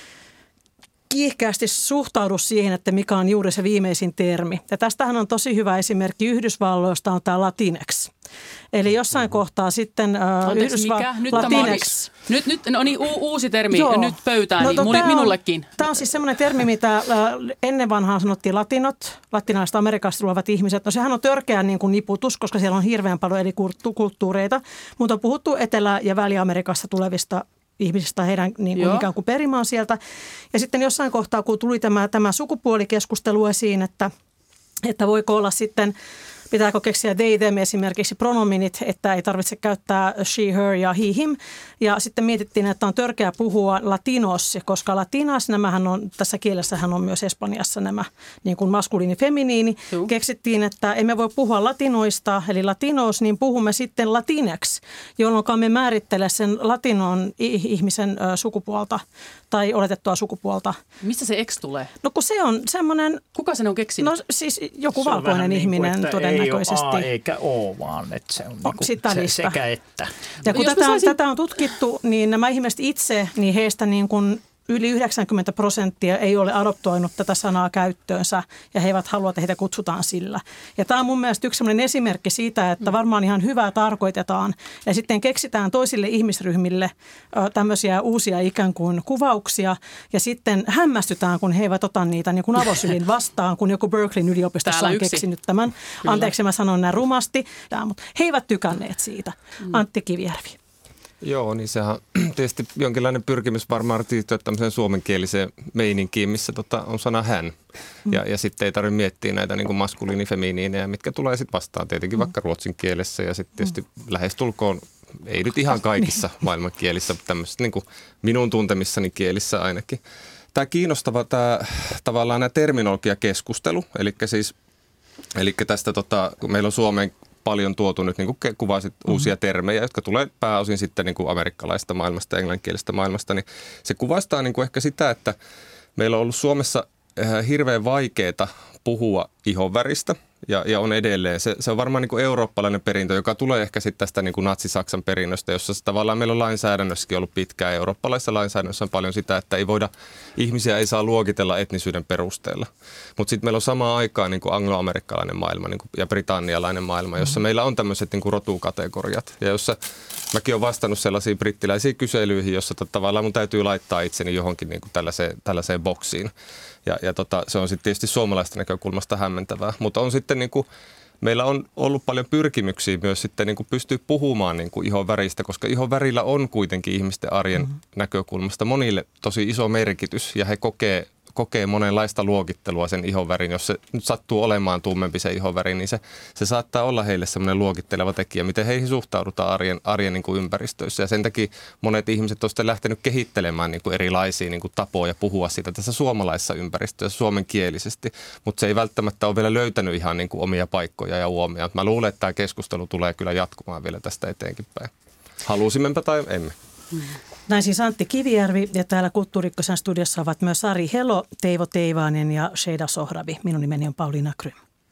kiihkeästi suhtaudu siihen, että mikä on juuri se viimeisin termi. Ja tästähän on tosi hyvä esimerkki Yhdysvalloista on tämä Latinx. Eli jossain kohtaa sitten uh, Yhdysvalloista nyt Latinx. Nyt, nyt, no niin, u, uusi termi, Joo. nyt pöytään, no, niin mun, minullekin. Tämä on siis semmoinen termi, mitä uh, ennen vanhaan sanottiin latinot, latinalaista Amerikasta tulevat ihmiset. No sehän on törkeä niin kuin niputus, koska siellä on hirveän paljon eri kulttuureita, mutta on puhuttu Etelä- ja Väli-Amerikasta tulevista ihmisistä heidän niin kuin ikään kuin perimaan sieltä. Ja sitten jossain kohtaa, kun tuli tämä, tämä sukupuolikeskustelu esiin, että, että voiko olla sitten, pitääkö keksiä they, them esimerkiksi pronominit, että ei tarvitse käyttää she, her ja he, him. Ja sitten mietittiin, että on törkeä puhua latinos, koska latinas, nämähän on, tässä kielessähän on myös Espanjassa nämä niin kuin maskuliini, feminiini. Juh. Keksittiin, että emme voi puhua latinoista, eli latinos, niin puhumme sitten latinex, jolloin me määrittele sen latinon ihmisen sukupuolta tai oletettua sukupuolta. Mistä se X tulee? No kun se on semmoinen... Kuka sen on keksinyt? No siis joku valkoinen ihminen niin kuin, todennäköisesti. Ei ole A eikä O, vaan että se on niin kuin se, sekä että. Ja kun no, tätä, saisin... tätä on tutkittu, niin nämä ihmiset itse, niin heistä niin kuin yli yhdeksänkymmentä prosenttia ei ole adoptoinut tätä sanaa käyttöönsä ja he eivät halua, että heitä kutsutaan sillä. Ja tämä on mun mielestä yksi sellainen esimerkki siitä, että varmaan ihan hyvää tarkoitetaan ja sitten keksitään toisille ihmisryhmille tämmöisiä uusia ikään kuin kuvauksia ja sitten hämmästytään, kun he eivät ota niitä niin kuin avosylin vastaan, kun joku Berkeleyn yliopistossa Täällä on yksi. keksinyt tämän. Kyllä. Anteeksi, mä sanon näin rumasti, mutta he eivät tykänneet siitä. Mm. Antti Kivijärvi. Joo, niin sehän on tietysti jonkinlainen pyrkimys varmaan liittyä tämmöiseen suomenkieliseen meininkiin, missä tota on sana hän. Ja, ja sitten ei tarvitse miettiä näitä niin kuin maskuliini-feminiinejä, mitkä tulee sitten vastaan tietenkin vaikka ruotsin kielessä ja sitten tietysti lähestulkoon, ei nyt ihan kaikissa maailmankielissä, mutta tämmöisessä niin kuin minun tuntemissani kielissä ainakin. Tämä kiinnostava tämä tavallaan nämä terminologiakeskustelu, eli siis eli tästä tota, kun meillä on Suomen paljon tuotu nyt, niin kuin kuvasit, mm-hmm. uusia termejä, jotka tulee pääosin sitten niin kuin amerikkalaisesta maailmasta, englanninkielisestä maailmasta, niin se kuvastaa niin kuin ehkä sitä, että meillä on ollut Suomessa hirveän vaikeaa puhua ihonväristä ja, ja on edelleen. Se, se on varmaan niin kuin eurooppalainen perintö, joka tulee ehkä sitten tästä niin kuin natsi-Saksan perinnöstä, jossa tavallaan meillä on lainsäädännössäkin ollut pitkään. Eurooppalaisessa lainsäädännössä on paljon sitä, että ei voida, ihmisiä ei saa luokitella etnisyyden perusteella. Mutta sitten meillä on samaan aikaan niin kuin angloamerikkalainen maailma niin kuin, ja britannialainen maailma, jossa meillä on tämmöiset niin kuin rotukategoriat ja jossa mäkin olen vastannut sellaisiin brittiläisiin kyselyihin, jossa tavallaan mun täytyy laittaa itseni johonkin niin kuin tällaiseen, tällaiseen boksiin. Ja, ja tota, se on sitten tietysti suomalaisten näkökulmasta hämmentävää, mutta on sitten niin kuin, meillä on ollut paljon pyrkimyksiä myös sitten niin kuin pystyä puhumaan niin kuin ihon väristä, koska ihon värillä on kuitenkin ihmisten arjen mm-hmm. näkökulmasta monille tosi iso merkitys ja he kokee, kokee monenlaista luokittelua sen ihonvärin. Jos se nyt sattuu olemaan tummempi se ihonväri, niin se, se saattaa olla heille semmoinen luokitteleva tekijä, miten heihin suhtaudutaan arjen, arjen niin kuin ympäristöissä. Ja sen takia monet ihmiset ovat sitten lähtenyt kehittelemään niin kuin erilaisia niin kuin tapoja puhua siitä tässä suomalaisessa ympäristössä suomenkielisesti, mutta se ei välttämättä ole vielä löytänyt ihan niin kuin omia paikkoja ja uomia. Mä luulen, että tämä keskustelu tulee kyllä jatkumaan vielä tästä eteenkin päin. Halusimmepä tai emme. Mm. Näin siis Antti Kivijärvi ja täällä Kulttuuri Ykkösen studiossa ovat myös Sari Helo, Teivo Teivainen ja Sheida Sohrabi. Minun nimeni on Pauliina Krym.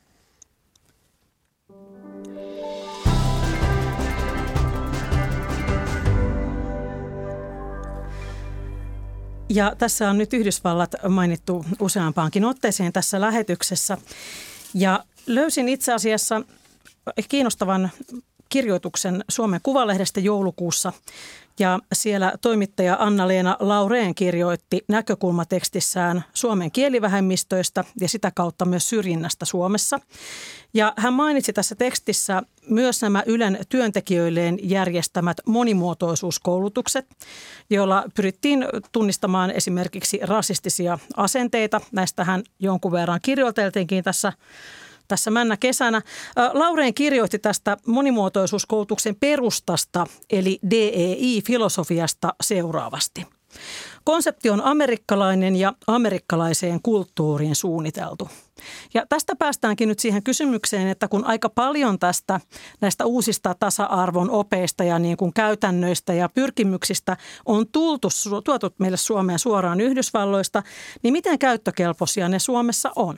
Ja tässä on nyt Yhdysvallat mainittu useampaankin otteeseen tässä lähetyksessä. Ja löysin itse asiassa kiinnostavan kirjoituksen Suomen Kuvalehdestä joulukuussa. Ja siellä toimittaja Anna-Leena Laureen kirjoitti näkökulmatekstissään Suomen kielivähemmistöistä ja sitä kautta myös syrjinnästä Suomessa. Ja hän mainitsi tässä tekstissä myös nämä Ylen työntekijöilleen järjestämät monimuotoisuuskoulutukset, joilla pyrittiin tunnistamaan esimerkiksi rasistisia asenteita. Näistähän jonkun verran kirjoiteltiinkin tässä tässä männä kesänä. Laureen kirjoitti tästä monimuotoisuuskoulutuksen perustasta, eli D E I-filosofiasta seuraavasti. Konsepti on amerikkalainen ja amerikkalaiseen kulttuuriin suunniteltu. Ja tästä päästäänkin nyt siihen kysymykseen, että kun aika paljon tästä näistä uusista tasa-arvon opeista ja niin kuin käytännöistä ja pyrkimyksistä on tultu, tuotu meille Suomeen suoraan Yhdysvalloista, niin miten käyttökelpoisia ne Suomessa on?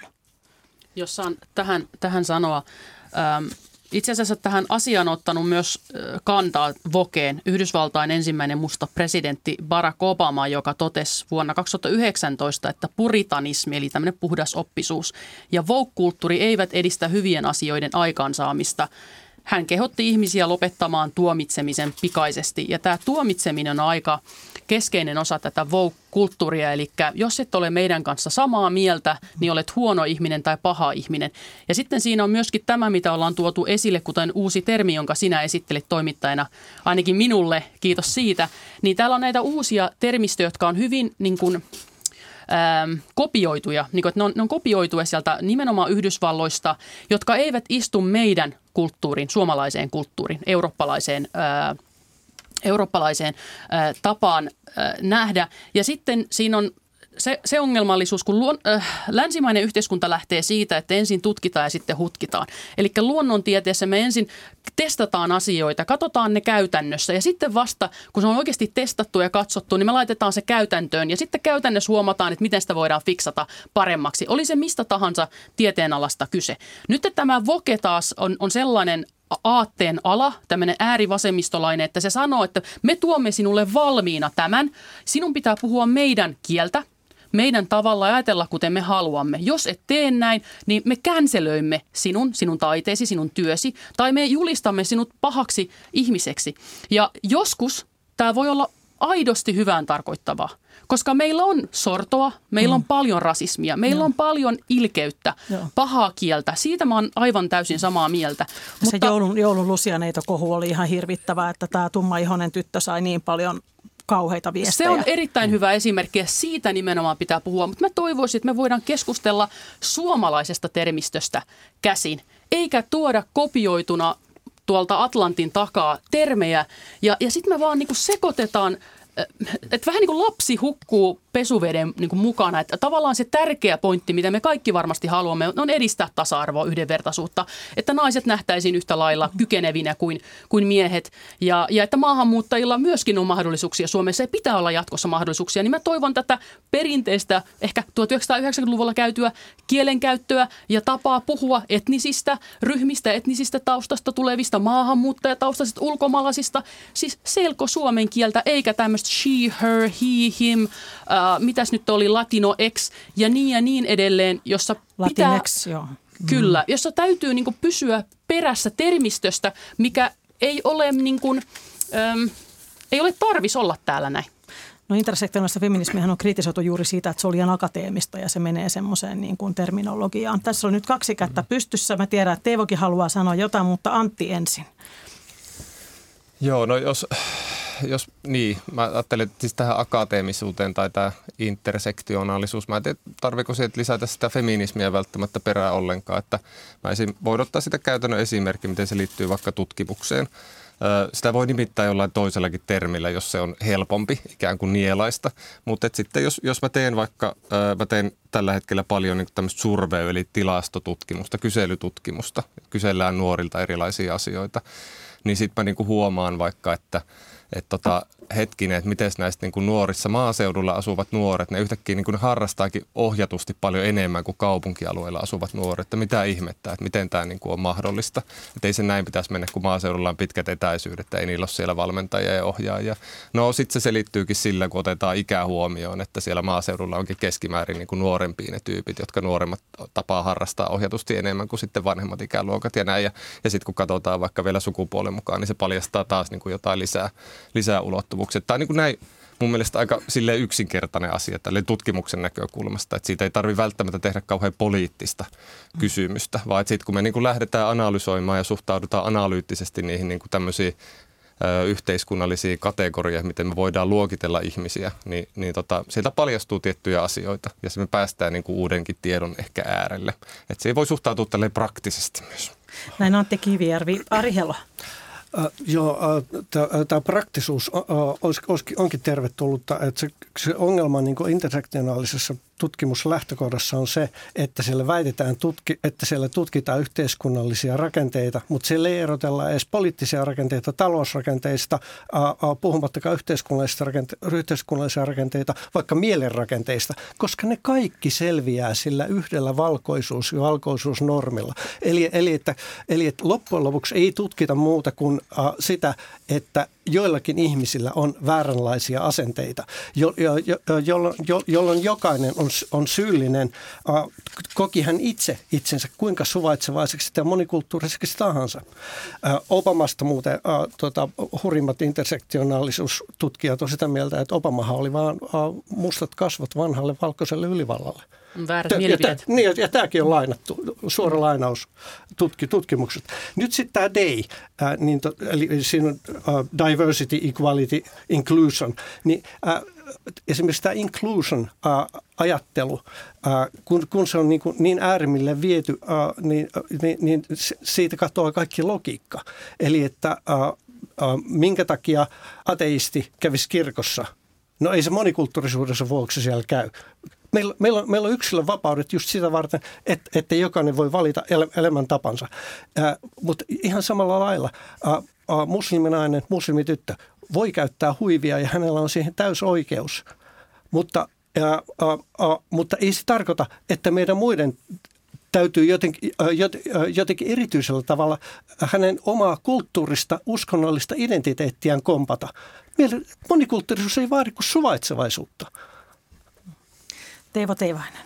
Jos saan tähän, tähän sanoa, ähm, itse asiassa tähän asiaan ottanut myös kantaa Vokeen Yhdysvaltain ensimmäinen musta presidentti Barack Obama, joka totesi vuonna kaksituhattayhdeksäntoista, että puritanismi eli tämmöinen puhdas oppisuus ja woke-kulttuuri eivät edistä hyvien asioiden aikaansaamista. Hän kehotti ihmisiä lopettamaan tuomitsemisen pikaisesti ja tämä tuomitseminen on aika keskeinen osa tätä woke-kulttuuria, eli jos et ole meidän kanssa samaa mieltä, niin olet huono ihminen tai paha ihminen. Ja sitten siinä on myöskin tämä, mitä ollaan tuotu esille, kuten uusi termi, jonka sinä esittelit toimittajana, ainakin minulle, kiitos siitä, niin täällä on näitä uusia termistöjä, jotka on hyvin niin kuin Ähm, kopioituja, niin kuin, että ne on, ne on kopioituja sieltä nimenomaan Yhdysvalloista, jotka eivät istu meidän kulttuuriin, suomalaiseen kulttuuriin, eurooppalaiseen, ää, eurooppalaiseen ää, tapaan ää, nähdä. Ja sitten siinä on se, se ongelmallisuus, kun luon, äh, länsimainen yhteiskunta lähtee siitä, että ensin tutkitaan ja sitten hutkitaan. Eli luonnontieteessä me ensin testataan asioita, katsotaan ne käytännössä ja sitten vasta, kun se on oikeasti testattu ja katsottu, niin me laitetaan se käytäntöön ja sitten käytännössä huomataan, että miten sitä voidaan fiksata paremmaksi. Oli se mistä tahansa tieteenalasta kyse. Nyt tämä Voke taas on, on sellainen aatteen ala, tämmöinen äärivasemmistolainen, että se sanoo, että me tuomme sinulle valmiina tämän, sinun pitää puhua meidän kieltä, meidän tavalla ajatella, kuten me haluamme. Jos et tee näin, niin me känselöimme sinun, sinun taiteesi, sinun työsi, tai me julistamme sinut pahaksi ihmiseksi. Ja joskus tämä voi olla aidosti hyvään tarkoittavaa, koska meillä on sortoa, meillä on mm. paljon rasismia, meillä Joo. on paljon ilkeyttä, Joo. pahaa kieltä. Siitä mä oon aivan täysin samaa mieltä. Se mutta joulun, joulun lusianeitokohu oli ihan hirvittävää, että tämä tummaihoinen tyttö sai niin paljon kauheita viestejä. Se on erittäin hyvä esimerkki ja siitä nimenomaan pitää puhua, mutta mä toivoisin, että me voidaan keskustella suomalaisesta termistöstä käsin, eikä tuoda kopioituna tuolta Atlantin takaa termejä ja, ja sitten me vaan niinku sekoitetaan, että vähän niin kuin lapsi hukkuu pesuveden niin kuin mukana, että tavallaan se tärkeä pointti, mitä me kaikki varmasti haluamme, on edistää tasa-arvoa, yhdenvertaisuutta, että naiset nähtäisiin yhtä lailla kykenevinä kuin, kuin miehet ja, ja että maahanmuuttajilla myöskin on mahdollisuuksia Suomessa ja pitää olla jatkossa mahdollisuuksia, niin mä toivon tätä perinteistä, ehkä tuhatyhdeksänsataayhdeksänkymmentäluvulla käytyä kielenkäyttöä ja tapaa puhua etnisistä ryhmistä, etnisistä taustasta tulevista maahanmuuttajataustaisista ulkomaalaisista, siis selko suomen kieltä eikä tämmöistä she, her, he, him, Uh, mitäs nyt oli latino X ja niin ja niin edelleen, jossa pitää, Latinx, joo. Kyllä, jossa täytyy niin kuin pysyä perässä termistöstä, mikä ei ole, niin kuin, äm, ei ole tarvis olla täällä näin. No intersektionaalista feminismiähän on kritisoitu juuri siitä, että se on liian akateemista ja se menee semmoiseen niin kuin terminologiaan. Tässä on nyt kaksi kättä pystyssä. Mä tiedän, että Teivokin haluaa sanoa jotain, mutta Antti ensin. Joo, no jos... Jos, niin, mä ajattelen, että siis tähän akateemisuuteen tai tämä intersektionaalisuus, mä en tiedä, tarviiko siitä lisätä sitä feminismiä välttämättä perää ollenkaan, että mä esim, voin ottaa sitä käytännön esimerkki, miten se liittyy vaikka tutkimukseen. Sitä voi nimittää jollain toisellakin termillä, jos se on helpompi, ikään kuin nielaista, mutta sitten jos, jos mä teen vaikka, mä teen tällä hetkellä paljon niin tämmöistä survey, eli tilastotutkimusta, kyselytutkimusta, kysellään nuorilta erilaisia asioita, niin sitten mä niinku huomaan vaikka, että että tota, hetkinen, että miten näistä niin kuin nuorissa maaseudulla asuvat nuoret, ne yhtäkkiä niin kuin harrastaakin ohjatusti paljon enemmän kuin kaupunkialueilla asuvat nuoret. Että mitä ihmettä, että miten tämä niin kuin on mahdollista. Että ei se näin pitäisi mennä, kun maaseudulla on pitkät etäisyydet, että ei niillä ole siellä valmentajia ja ohjaajia. No sitten se selittyykin sillä, kun otetaan ikä huomioon, että siellä maaseudulla onkin keskimäärin niin kuin nuorempia ne tyypit, jotka nuoremmat tapaa harrastaa ohjatusti enemmän kuin sitten vanhemmat ikäluokat ja näin. Ja, ja sitten kun katsotaan vaikka vielä sukupuolen mukaan, niin se paljastaa taas niin kuin jotain lisää, lisää ulottuvuuksia. Tämä on niin kuin näin mun mielestä aika silleen yksinkertainen asia tälle tutkimuksen näkökulmasta, että siitä ei tarvitse välttämättä tehdä kauhean poliittista kysymystä, vaan että sitten kun me niin kuin lähdetään analysoimaan ja suhtaudutaan analyyttisesti niihin niin kuin tämmöisiin ö, yhteiskunnallisia kategorioita, miten me voidaan luokitella ihmisiä, niin, niin tota, sieltä paljastuu tiettyjä asioita ja se me päästään niin kuin uudenkin tiedon ehkä äärelle. Että se ei voi suhtautua tälleen praktisesti myös. Näin Antti Kivijärvi. Ari Helo. Uh, joo, uh, tämä praktisuus uh, uh, onkin tervetullutta, että se, se ongelma niin kuin intersektionaalisessa tutkimuslähtökohdassa on se, että siellä väitetään, tutki, että siellä tutkitaan yhteiskunnallisia rakenteita, mutta siellä ei erotella edes poliittisia rakenteita talousrakenteista, uh, uh, puhumattakaan yhteiskunnallisista rakente- yhteiskunnallisia rakenteita, vaikka mielenrakenteista, koska ne kaikki selviää sillä yhdellä valkoisuus- ja valkoisuusnormilla. Eli, eli, että, eli että loppujen lopuksi ei tutkita muuta kuin uh, sitä, että joillakin ihmisillä on vääränlaisia asenteita, jo, jo, jo, jolloin, jo, jolloin jokainen on, on syyllinen, uh, koki hän itse itsensä kuinka suvaitsevaiseksi ja monikulttuuriseksi tahansa. Uh, Obamasta muuten uh, tota, hurjimmat intersektionaalisuustutkijat on sitä mieltä, että Obamahan oli vaan uh, mustat kasvot vanhalle valkoiselle ylivallalle. Väärät mielipiteet. Niin, ja, ja tämäkin on lainattu, suora lainaus tutki, tutkimukset. Nyt sitten tämä D E I, äh, niin to, eli siinä on uh, diversity, equality, inclusion, niin äh, esimerkiksi tämä inclusion-ajattelu, äh, äh, kun, kun se on niin, kuin niin äärimmille viety, äh, niin, niin, niin siitä katoaa kaikki logiikka. Eli että äh, äh, minkä takia ateisti kävisi kirkossa? No ei se monikulttuurisuudessa vuoksi siellä käy. Meillä, meillä, on, meillä on yksilön vapaudet just sitä varten, että, että jokainen voi valita elämäntapansa. Äh, mutta ihan samalla lailla äh, äh, musliminainen, muslimityttö voi käyttää huivia ja hänellä on siihen täysoikeus. Mutta, äh, äh, äh, mutta ei se tarkoita, että meidän muiden täytyy jotenkin, äh, jotenkin erityisellä tavalla hänen omaa kulttuurista, uskonnollista identiteettiään kompata. Meillä monikulttuurisuus ei vaadi kuin suvaitsevaisuutta. Teivo Teivainen.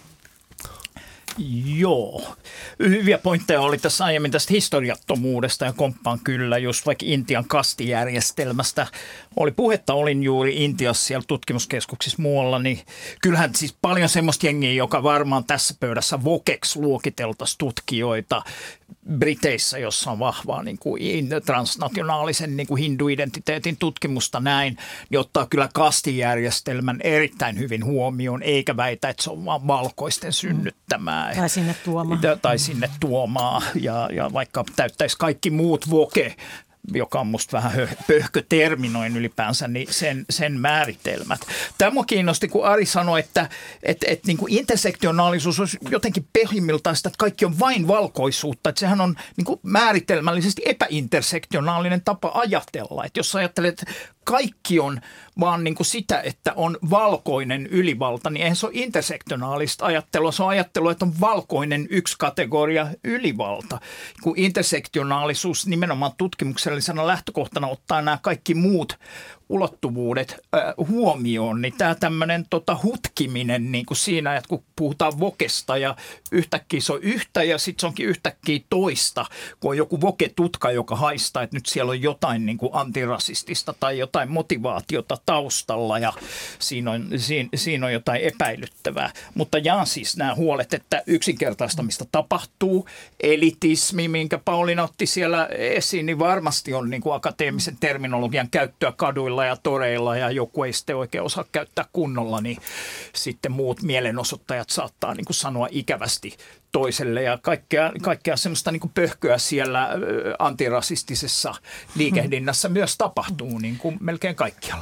Joo. Hyviä pointteja oli tässä aiemmin tästä historiattomuudesta ja komppaan kyllä, just vaikka Intian kastijärjestelmästä oli puhetta, olin juuri Intiassa siellä tutkimuskeskuksissa muualla, niin kyllähän siis paljon semmoista jengiä, joka varmaan tässä pöydässä vokeksi luokiteltaisiin tutkijoita Briteissä, jossa on vahvaa niin kuin transnationaalisen niin kuin hinduidentiteetin tutkimusta näin, niin ottaa kyllä kastijärjestelmän erittäin hyvin huomioon, eikä väitä, että se on vaan valkoisten synnyttämää. Tai sinne tuomaa. Tai sinne tuomaa, ja, ja vaikka täyttäisi kaikki muut voke, joka on musta vähän pöhköterminoin ylipäänsä, niin sen, sen määritelmät. Tämä kiinnosti, kun Ari sanoi, että, että, että niin kuin intersektionaalisuus on jotenkin pohjimmiltaan sitä, että kaikki on vain valkoisuutta. Että sehän on niin kuin määritelmällisesti epäintersektionaalinen tapa ajatella. Että jos ajattelet, että kaikki on vaan niin kuin sitä, että on valkoinen ylivalta, niin eihän se ole intersektionaalista ajattelua. Se on ajattelua, että on valkoinen yksi kategoria ylivalta. Kun intersektionaalisuus nimenomaan tutkimuksellisena lähtökohtana ottaa nämä kaikki muut ulottuvuudet äh, huomioon, niin tämä tämmöinen tota, hutkiminen niin kuin siinä, että kun puhutaan vokesta ja yhtäkkiä se on yhtä ja sitten se onkin yhtäkkiä toista, kun on joku voketutka, joka haistaa, että nyt siellä on jotain niin kuin antirasistista tai jotain motivaatiota taustalla ja siinä on, siinä, siinä on jotain epäilyttävää. Mutta jaan siis nämä huolet, että yksinkertaistamista tapahtuu, elitismi, minkä Pauliina otti siellä esiin, niin varmasti on niin kuin akateemisen terminologian käyttöä kaduilla ja toreilla ja joku ei sitten oikein osaa käyttää kunnolla, niin sitten muut mielenosoittajat saattaa niin kuin sanoa ikävästi toiselle ja kaikkea, kaikkea semmoista niin kuin pöhköä siellä antirasistisessa liikehdinnässä myös tapahtuu niin kuin melkein kaikkialla.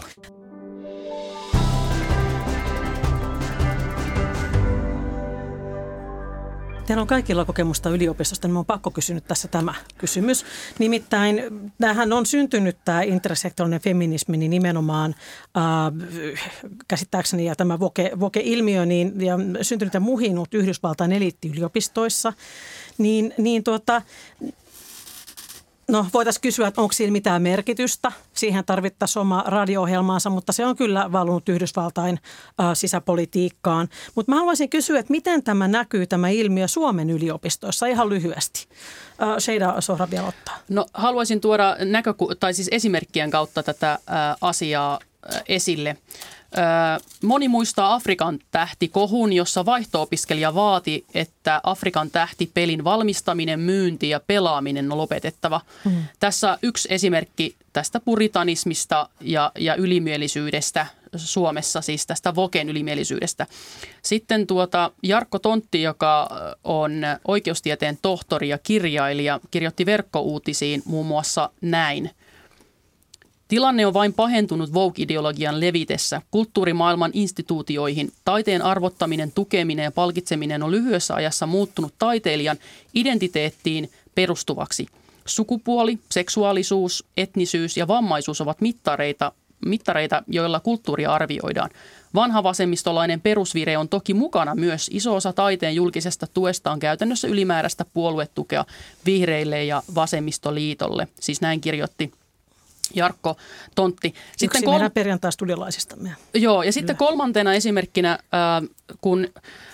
Teillä on kaikilla kokemusta yliopistosta, niin minun on pakko kysyä nyt tässä tämä kysymys. Nimittäin tämähän on syntynyt tämä intersektorinen feminismi niin nimenomaan äh, käsittääkseni ja tämä voke, voke-ilmiö niin, ja syntynyt ja muhinut Yhdysvaltain eliittiyliopistoissa, niin, niin tuota, no voitaisiin kysyä, että onko siinä mitään merkitystä. Siihen tarvittaisiin oma radio-ohjelmaansa, mutta se on kyllä valunut Yhdysvaltain äh, sisäpolitiikkaan. Mutta mä haluaisin kysyä, että miten tämä näkyy, tämä ilmiö Suomen yliopistoissa ihan lyhyesti. Äh, Sheida Sohrabi aloittaa. No haluaisin tuoda näköku- tai siis esimerkkien kautta tätä äh, asiaa esille. Moni muistaa Afrikan tähtikohun, jossa vaihto-opiskelija vaati, että Afrikan tähtipelin valmistaminen, myynti ja pelaaminen on lopetettava. Mm. Tässä yksi esimerkki tästä puritanismista ja, ja ylimielisyydestä Suomessa, siis tästä Voken ylimielisyydestä. Sitten tuota Jarkko Tontti, joka on oikeustieteen tohtori ja kirjailija, kirjoitti verkkouutisiin muun muassa näin. Tilanne on vain pahentunut woke-ideologian levitessä. Kulttuurimaailman instituutioihin taiteen arvottaminen, tukeminen ja palkitseminen on lyhyessä ajassa muuttunut taiteilijan identiteettiin perustuvaksi. Sukupuoli, seksuaalisuus, etnisyys ja vammaisuus ovat mittareita, mittareita, joilla kulttuuria arvioidaan. Vanha vasemmistolainen perusvire on toki mukana myös. Iso osa taiteen julkisesta tuesta on käytännössä ylimääräistä puoluetukea vihreille ja vasemmistoliitolle. Siis näin kirjoitti Jarkko Tontti. Sitten Yksi kol- meidän perjantai-studiolaisistamme. Joo, ja sitten Kyllä. kolmantena esimerkkinä, äh, kun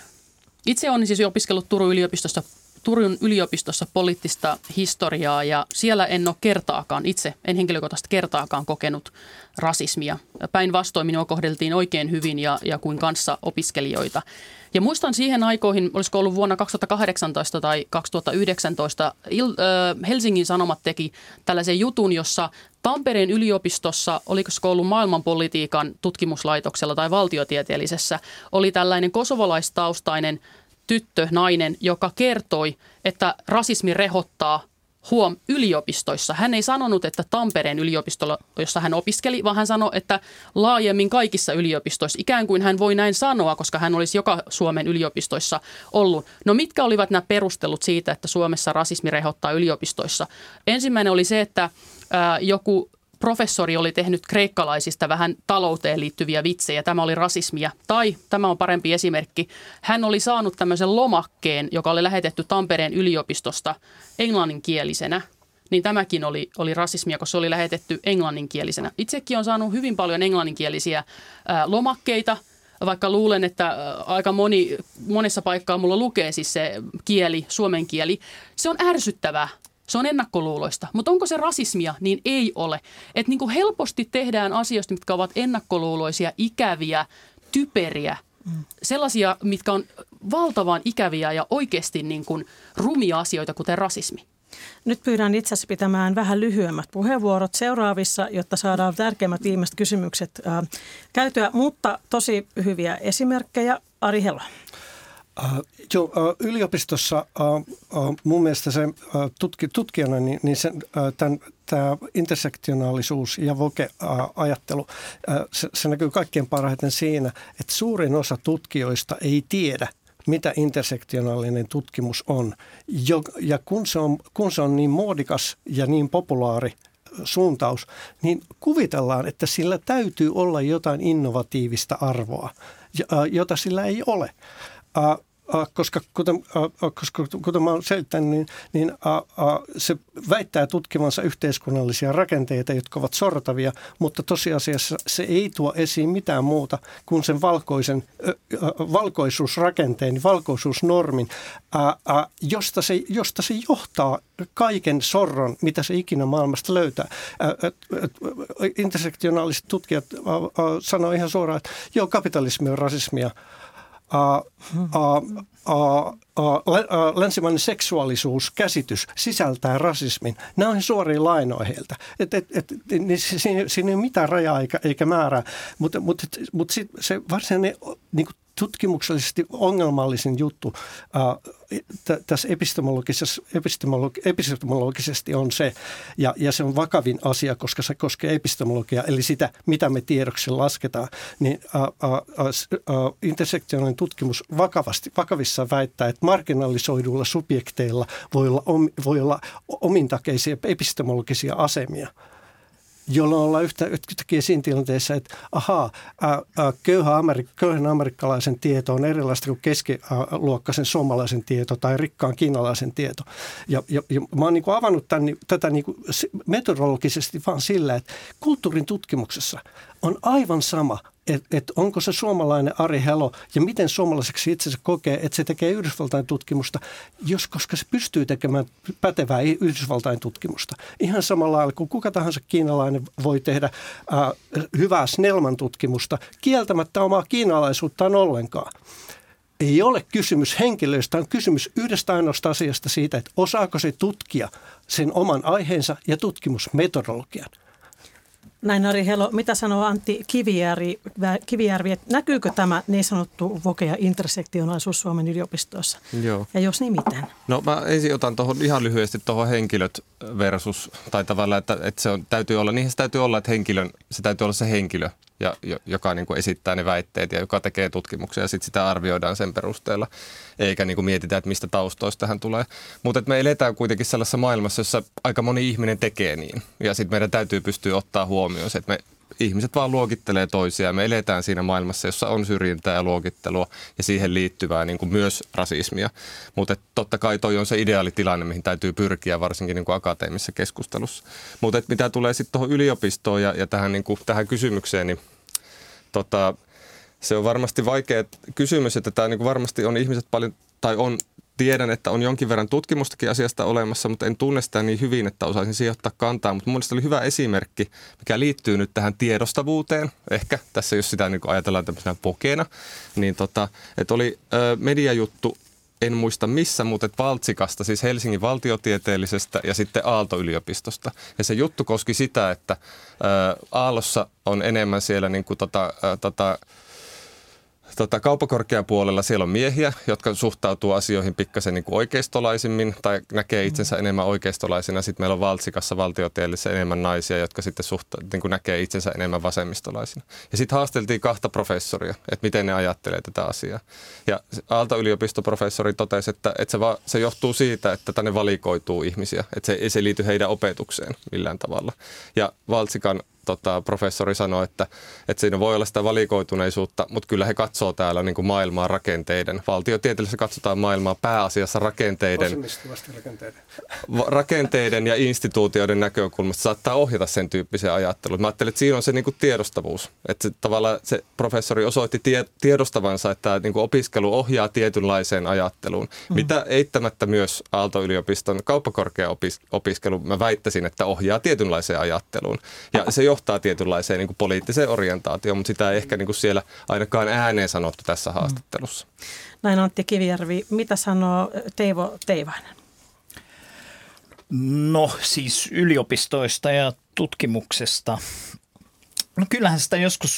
itse olen siis opiskellut Turun yliopistossa, Turun yliopistossa poliittista historiaa, ja siellä en ole kertaakaan, itse en henkilökohtaisesti kertaakaan kokenut rasismia. Päinvastoin minua kohdeltiin oikein hyvin ja, ja kuin kanssa opiskelijoita. Ja muistan siihen aikoihin, olisiko ollut vuonna kaksituhattakahdeksantoista tai kaksituhattayhdeksäntoista, Il, äh, Helsingin Sanomat teki tällaisen jutun, jossa Tampereen yliopistossa, oliko se ollut maailmanpolitiikan tutkimuslaitoksella tai valtiotieteellisessä, oli tällainen kosovolaistaustainen tyttö, nainen, joka kertoi, että rasismi rehottaa huom yliopistoissa. Hän ei sanonut, että Tampereen yliopistolla, jossa hän opiskeli, vaan hän sanoi, että laajemmin kaikissa yliopistoissa. Ikään kuin hän voi näin sanoa, koska hän olisi joka Suomen yliopistoissa ollut. No mitkä olivat nämä perustelut siitä, että Suomessa rasismi rehottaa yliopistoissa? Ensimmäinen oli se, että ää, joku professori oli tehnyt kreikkalaisista vähän talouteen liittyviä vitsejä. Tämä oli rasismia. Tai, tämä on parempi esimerkki, hän oli saanut tämmöisen lomakkeen, joka oli lähetetty Tampereen yliopistosta englanninkielisenä. Niin tämäkin oli, oli rasismia, koska se oli lähetetty englanninkielisenä. Itsekin on saanut hyvin paljon englanninkielisiä ää, lomakkeita, vaikka luulen, että ää, aika moni, monessa paikkaa mulla lukee siis se kieli, suomen kieli. Se on ärsyttävää. Se on ennakkoluuloista, mutta onko se rasismia? Niin ei ole. Että niin kuin helposti tehdään asioista, mitkä ovat ennakkoluuloisia, ikäviä, typeriä, mm. sellaisia, mitkä on valtavan ikäviä ja oikeasti niin kuin rumia asioita, kuten rasismi. Nyt pyydän itse asiassa pitämään vähän lyhyemmät puheenvuorot seuraavissa, jotta saadaan tärkeimmät viimeiset kysymykset äh, käytyä, mutta tosi hyviä esimerkkejä. Ari Helo. Uh, jo, uh, yliopistossa uh, uh, mun mielestä se uh, tutki, tutkijana, niin, niin sen, uh, tämän, tämä intersektionaalisuus ja voke-ajattelu, uh, se, se näkyy kaikkein parhaiten siinä, että suurin osa tutkijoista ei tiedä, mitä intersektionaalinen tutkimus on. Jo, ja kun se on, kun se on niin muodikas ja niin populaari suuntaus, niin kuvitellaan, että sillä täytyy olla jotain innovatiivista arvoa, jota sillä ei ole. Uh, uh, koska, kuten, uh, koska kuten mä oon selittänyt, niin, niin uh, uh, se väittää tutkivansa yhteiskunnallisia rakenteita, jotka ovat sortavia, mutta tosiasiassa se ei tuo esiin mitään muuta kuin sen valkoisen, uh, uh, valkoisuusrakenteen, valkoisuusnormin, uh, uh, josta, se, josta se johtaa kaiken sorron, mitä se ikinä maailmasta löytää. Uh, uh, uh, intersektionaaliset tutkijat uh, uh, sanoo ihan suoraan, että joo, kapitalismi on rasismia. Uh, uh, uh, uh, länsimainen seksuaalisuuskäsitys sisältää rasismin. Nämä on suoria lainoja heiltä. Et, et, et, niin siinä, siinä ei ole mitään rajaa eikä, eikä määrää, mutta, mutta, mutta sit se varsinainen niin kuin tutkimuksellisesti ongelmallisin juttu uh, t- tässä epistemologisessa, epistemologi- epistemologisesti on se, ja, ja se on vakavin asia, koska se koskee epistemologiaa, eli sitä, mitä me tiedoksi lasketaan, niin uh, uh, uh, intersektionaalinen tutkimus vakavasti, vakavissa väittää, että marginalisoiduilla subjekteilla voi olla, om, voi olla omintakeisia epistemologisia asemia, jolloin ollaan yhtä, yhtäkkiä siinä tilanteessa, että ahaa, ää, ää, köyhä Amerik- köyhän amerikkalaisen tieto on erilaista kuin keskiluokkaisen suomalaisen tieto tai rikkaan kiinalaisen tieto. Ja, ja, ja mä oon niin kuin avannut tämän, tätä niin kuin metodologisesti vaan sillä, että kulttuurin tutkimuksessa on aivan sama, että et onko se suomalainen Ari Helo ja miten suomalaiseksi itsensä kokee, että se tekee Yhdysvaltain tutkimusta, jos koska se pystyy tekemään pätevää Yhdysvaltain tutkimusta. Ihan samalla lailla kuin kuka tahansa kiinalainen voi tehdä äh, hyvää Snellman tutkimusta kieltämättä omaa kiinalaisuuttaan ollenkaan. Ei ole kysymys henkilöistä, on kysymys yhdestä ainoasta asiasta siitä, että osaako se tutkia sen oman aiheensa ja tutkimusmetodologian. Näin Ari Helo, mitä sanoo Antti Kivijärvi, Kivijärvi että näkyykö tämä niin sanottu voke- ja intersektionaalisuus Suomen yliopistossa? Joo. Ja jos niin, miten? No mä ensin otan tohon, ihan lyhyesti tuohon henkilöt versus, tai tavallaan, että, että se on, täytyy olla, niihin se täytyy olla, että henkilön, se täytyy olla se henkilö, ja, joka niin kuin esittää ne väitteet ja joka tekee tutkimuksia ja sitten sitä arvioidaan sen perusteella, eikä niin kuin mietitä, että mistä taustoista hän tulee. Mutta me eletään kuitenkin sellaisessa maailmassa, jossa aika moni ihminen tekee niin ja sitten meidän täytyy pystyä ottaa huomioon se, että me ihmiset vaan luokittelee toisiaan. Me eletään siinä maailmassa, jossa on syrjintää ja luokittelua ja siihen liittyvää niin kuin myös rasismia. Mutta totta kai toi on se ideaalitilanne, mihin täytyy pyrkiä varsinkin niin kuin akateemisessa keskustelussa. Mutta mitä tulee sitten tuohon yliopistoon ja, ja tähän, niin kuin, tähän kysymykseen, niin tota, se on varmasti vaikea kysymys, että tämä niin kuin varmasti on ihmiset paljon, tai on tiedän, että on jonkin verran tutkimustakin asiasta olemassa, mutta en tunne sitä niin hyvin, että osaisin siihen ottaa kantaa. Mutta mun mielestä oli hyvä esimerkki, mikä liittyy nyt tähän tiedostavuuteen. Ehkä tässä, jos sitä niin kuin ajatellaan tämmöisenä pokeena, niin tota, että oli ö, mediajuttu, en muista missä, mutta Valtsikasta, siis Helsingin valtiotieteellisestä ja sitten Aalto-yliopistosta. Ja se juttu koski sitä, että ö, Aallossa on enemmän siellä niin kuin tota, ö, tota, Tota, kauppakorkeapuolella siellä on miehiä, jotka suhtautuu asioihin pikkasen niin kuin oikeistolaisimmin tai näkee itsensä enemmän oikeistolaisina. Sitten meillä on Valtsikassa valtiotieteellisessä enemmän naisia, jotka sitten suhta, niin kuin näkee itsensä enemmän vasemmistolaisina. Ja sitten haasteltiin kahta professoria, että miten ne ajattelee tätä asiaa. Ja Aalto-yliopistoprofessori totesi, että, että se, va, se johtuu siitä, että tänne valikoituu ihmisiä. Että se ei se liity heidän opetukseen millään tavalla. Ja Valtsikan Tota, professori sanoi, että, että siinä voi olla sitä valikoituneisuutta, mutta kyllä he katsoo täällä niin kuin maailmaa rakenteiden. Valtiotieteellisessä katsotaan maailmaa pääasiassa rakenteiden, rakenteiden. rakenteiden ja instituutioiden näkökulmasta. Saattaa ohjata sen tyyppisen ajattelun. Mä ajattelin, että siinä on se niin kuin tiedostavuus. Että se, tavallaan se professori osoitti tie, tiedostavansa, että tämä niin kuin opiskelu ohjaa tietynlaiseen ajatteluun. Mm. Mitä eittämättä myös Aalto-yliopiston kauppakorkeaopiskelu, mä väittäisin, että ohjaa tietynlaiseen ajatteluun. Ja se johtaa tietynlaiseen niin kuin poliittiseen orientaatioon, mutta sitä ei ehkä niin kuin siellä ainakaan ääneen sanottu tässä haastattelussa. Näin Antti Kivijärvi. Mitä sanoo Teivo Teivainen? No siis yliopistoista ja tutkimuksesta. No kyllähän sitä joskus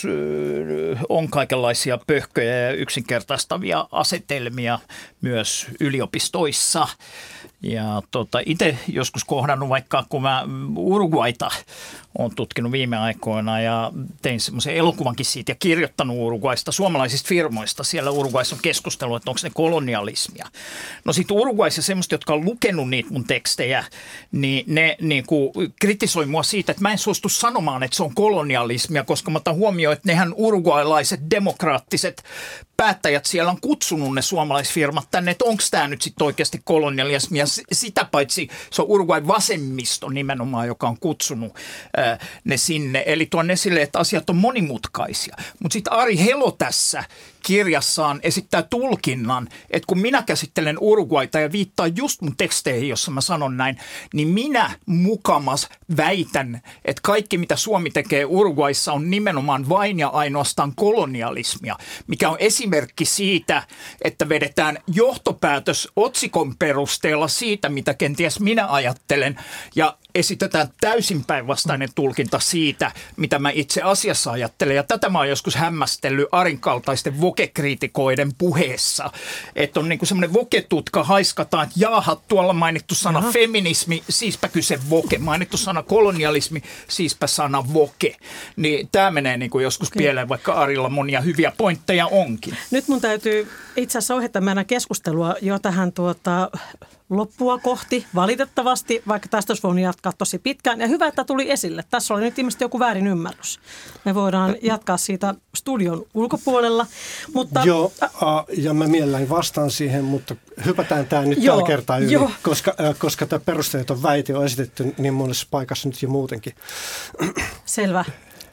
on kaikenlaisia pöhköjä ja yksinkertaistavia asetelmia myös yliopistoissa. Ja tota, itse joskus kohdannut, vaikka kun mä Uruguayta olen tutkinut viime aikoina ja tein semmoisen elokuvankin siitä ja kirjoittanut Uruguaysta, suomalaisista firmoista. Siellä Uruguayssa on keskustelua, että onko ne kolonialismia. No sitten Uruguayssa semmoista, jotka on lukenut niitä mun tekstejä, niin ne niin kuin kritisoi mua siitä, että mä en suostu sanomaan, että se on kolonialismia, koska mä otan huomioon, että nehän uruguaylaiset demokraattiset päättäjät siellä on kutsunut ne suomalaisfirmat tänne, että onko tämä nyt sitten oikeasti kolonialismia. Sitä paitsi se on Uruguayn vasemmisto nimenomaan, joka on kutsunut ää, ne sinne. Eli tuon esille, että asiat on monimutkaisia. Mutta sitten Ari Helo tässä kirjassaan esittää tulkinnan, että kun minä käsittelen Uruguayta ja viittaan just mun teksteihin, jossa mä sanon näin, niin minä mukamas väitän, että kaikki mitä Suomi tekee Uruguayssa on nimenomaan vain ja ainoastaan kolonialismia, mikä on esimerkki siitä, että vedetään johtopäätös otsikon perusteella siitä, mitä kenties minä ajattelen ja esitetään täysin päinvastainen tulkinta siitä, mitä mä itse asiassa ajattelen. Ja tätä mä oon joskus hämmästellyt Arin kaltaisten vokekriitikoiden puheessa. Että on niinku semmoinen voketutka, haiskataan, että jaaha, tuolla mainittu sana Aha. feminismi, siispä kyse voke. Mainittu sana kolonialismi, siispä sana voke. Niin tää menee niinku joskus okay. pieleen, vaikka Arilla monia hyviä pointteja onkin. Nyt mun täytyy itse asiassa ohjata meidän keskustelua jo tähän tuota loppua kohti, valitettavasti, vaikka tästä olisi voinut jatkaa tosi pitkään. Ja hyvä, että tuli esille. Tässä oli nyt ilmeisesti joku väärin ymmärrys. Me voidaan jatkaa siitä studion ulkopuolella. Mutta, Joo, ja mä mielelläni vastaan siihen, mutta hypätään tämä nyt Joo, tällä kertaa yli, jo. koska, koska tämä perusteeton väite on esitetty niin monessa paikassa nyt jo muutenkin. Selvä.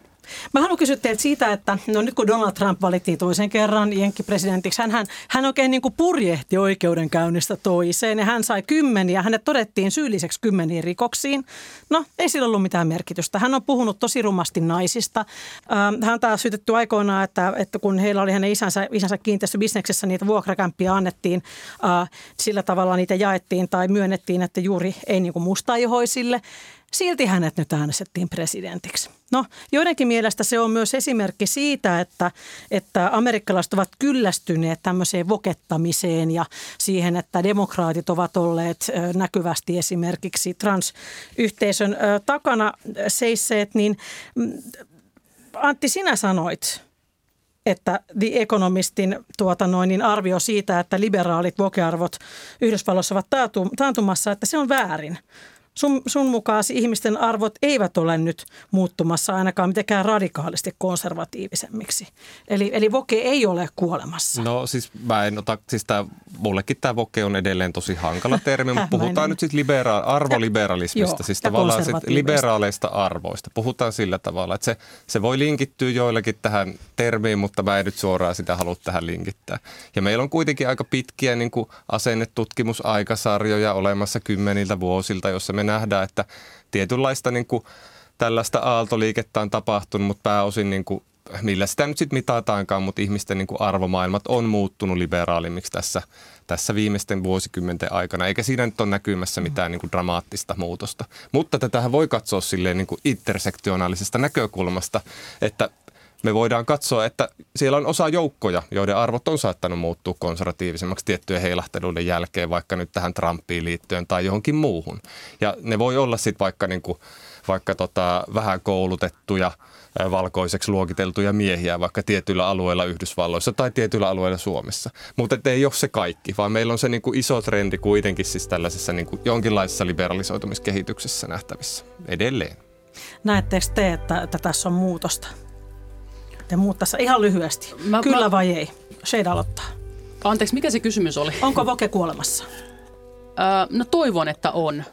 Mä haluan kysyä teiltä siitä, että no nyt kun Donald Trump valittiin toisen kerran jenkkipresidentiksi, hän, hän, hän oikein niin kuin purjehti oikeudenkäynnistä toiseen ja hän sai kymmeniä, hänet todettiin syylliseksi kymmeniin rikoksiin. No ei sillä ollut mitään merkitystä. Hän on puhunut tosi rumasti naisista. Hän taas syytetty aikoinaan, että, että kun heillä oli hänen isänsä, isänsä kiinteistöbisneksessä, niitä vuokrakämppiä annettiin, sillä tavalla niitä jaettiin tai myönnettiin, että juuri ei niin kuin mustaihoisille. Silti hänet nyt äänestettiin presidentiksi. No, joidenkin mielestä se on myös esimerkki siitä, että, että amerikkalaiset ovat kyllästyneet tämmöiseen vokettamiseen ja siihen, että demokraatit ovat olleet näkyvästi esimerkiksi transyhteisön takana seisseet. Niin Antti, sinä sanoit, että The Economistin tuota noin, niin arvio siitä, että liberaalit vokearvot Yhdysvalloissa ovat taantumassa, että se on väärin. Sun, sun mukaan ihmisten arvot eivät ole nyt muuttumassa ainakaan mitenkään radikaalisti konservatiivisemmiksi. Eli, eli voke ei ole kuolemassa. No siis mä en ota, siis tää, mullekin tämä voke on edelleen tosi hankala termi, mutta puhutaan nyt siis libera- arvoliberalismista, ja, siis tavallaan sit liberaaleista arvoista. Puhutaan sillä tavalla, että se, se voi linkittyä joillekin tähän termiin, mutta mä en nyt suoraan sitä halua tähän linkittää. Ja meillä on kuitenkin aika pitkiä niin kuin asennetutkimusaikasarjoja olemassa kymmeniltä vuosilta, jossa me nähdään, että tietynlaista niin kuin tällaista aaltoliikettä on tapahtunut, mutta pääosin niin kuin, millä sitä nyt sitten mitataankaan, mutta ihmisten niin kuin arvomaailmat on muuttunut liberaalimmiksi tässä, tässä viimeisten vuosikymmenten aikana, eikä siinä nyt ole näkymässä mitään niin kuin dramaattista muutosta. Mutta tätähän voi katsoa silleen niin kuin intersektionaalisesta näkökulmasta, että me voidaan katsoa, että siellä on osa joukkoja, joiden arvot on saattanut muuttua konservatiivisemmaksi tiettyjen heilahteluiden jälkeen, vaikka nyt tähän Trumpiin liittyen tai johonkin muuhun. Ja ne voi olla sitten vaikka, niinku, vaikka tota, vähän koulutettuja, valkoiseksi luokiteltuja miehiä vaikka tietyillä alueilla Yhdysvalloissa tai tietyillä alueilla Suomessa. Mutta ei ole se kaikki, vaan meillä on se niinku iso trendi kuitenkin siis tällaisessa niinku jonkinlaisessa liberalisoitumiskehityksessä nähtävissä edelleen. Näettekö te, että, että tässä on muutosta? Te muuttaisi ihan lyhyesti. Mä, Kyllä mä, vai ei? Shade aloittaa. Anteeksi, mikä se kysymys oli? Onko voke kuolemassa? Öö, no toivon, että on.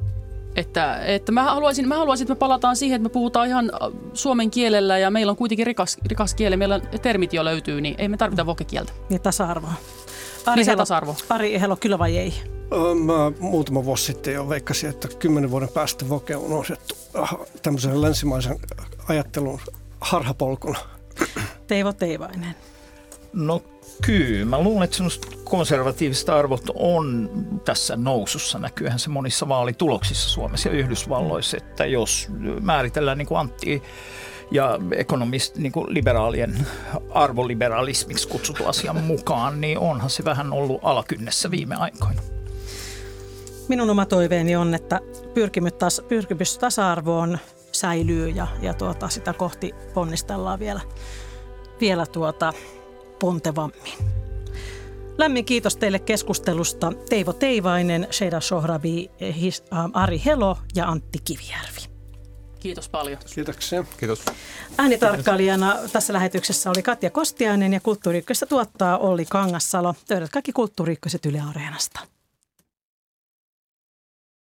Että, että mä, haluaisin, mä haluaisin, että me palataan siihen, että me puhutaan ihan suomen kielellä ja meillä on kuitenkin rikas, rikas kieli. Meillä termit jo löytyy, niin ei me tarvita vokekieltä. Ja tasa-arvoa. Ari Helo, tasa-arvo. Ari Helo, kyllä vai ei? Mä muutama vuosi sitten jo veikkasin, että kymmenen vuoden päästä voke on osettu tämmöisen länsimaisen ajattelun harhapolkuna. Teivo Teivainen. No kyllä, mä luulen, että semmoiset konservatiiviset arvot on tässä nousussa. Näkyyhän se monissa vaalituloksissa Suomessa ja Yhdysvalloissa, että jos määritellään niin kuin Antti ja ekonomist, niin kuin liberaalien arvoliberalismiksi kutsuttu asian mukaan, niin onhan se vähän ollut alakynnessä viime aikoina. Minun oma toiveeni on, että pyrkimys, tas, pyrkimys tasa-arvoon säilyy ja, ja tuota, sitä kohti ponnistellaan vielä, vielä tuota, pontevammin. Lämmin kiitos teille keskustelusta Teivo Teivainen, Sheda Sohrabi, Ari Helo ja Antti Kivijärvi. Kiitos paljon. Kiitoksia. Kiitos. Äänitarkkailijana tässä lähetyksessä oli Katja Kostiainen ja Kulttuuri Ykköstä tuottaa Olli Kangassalo. Löydät kaikki Kulttuuri Ykköset Yle Areenasta.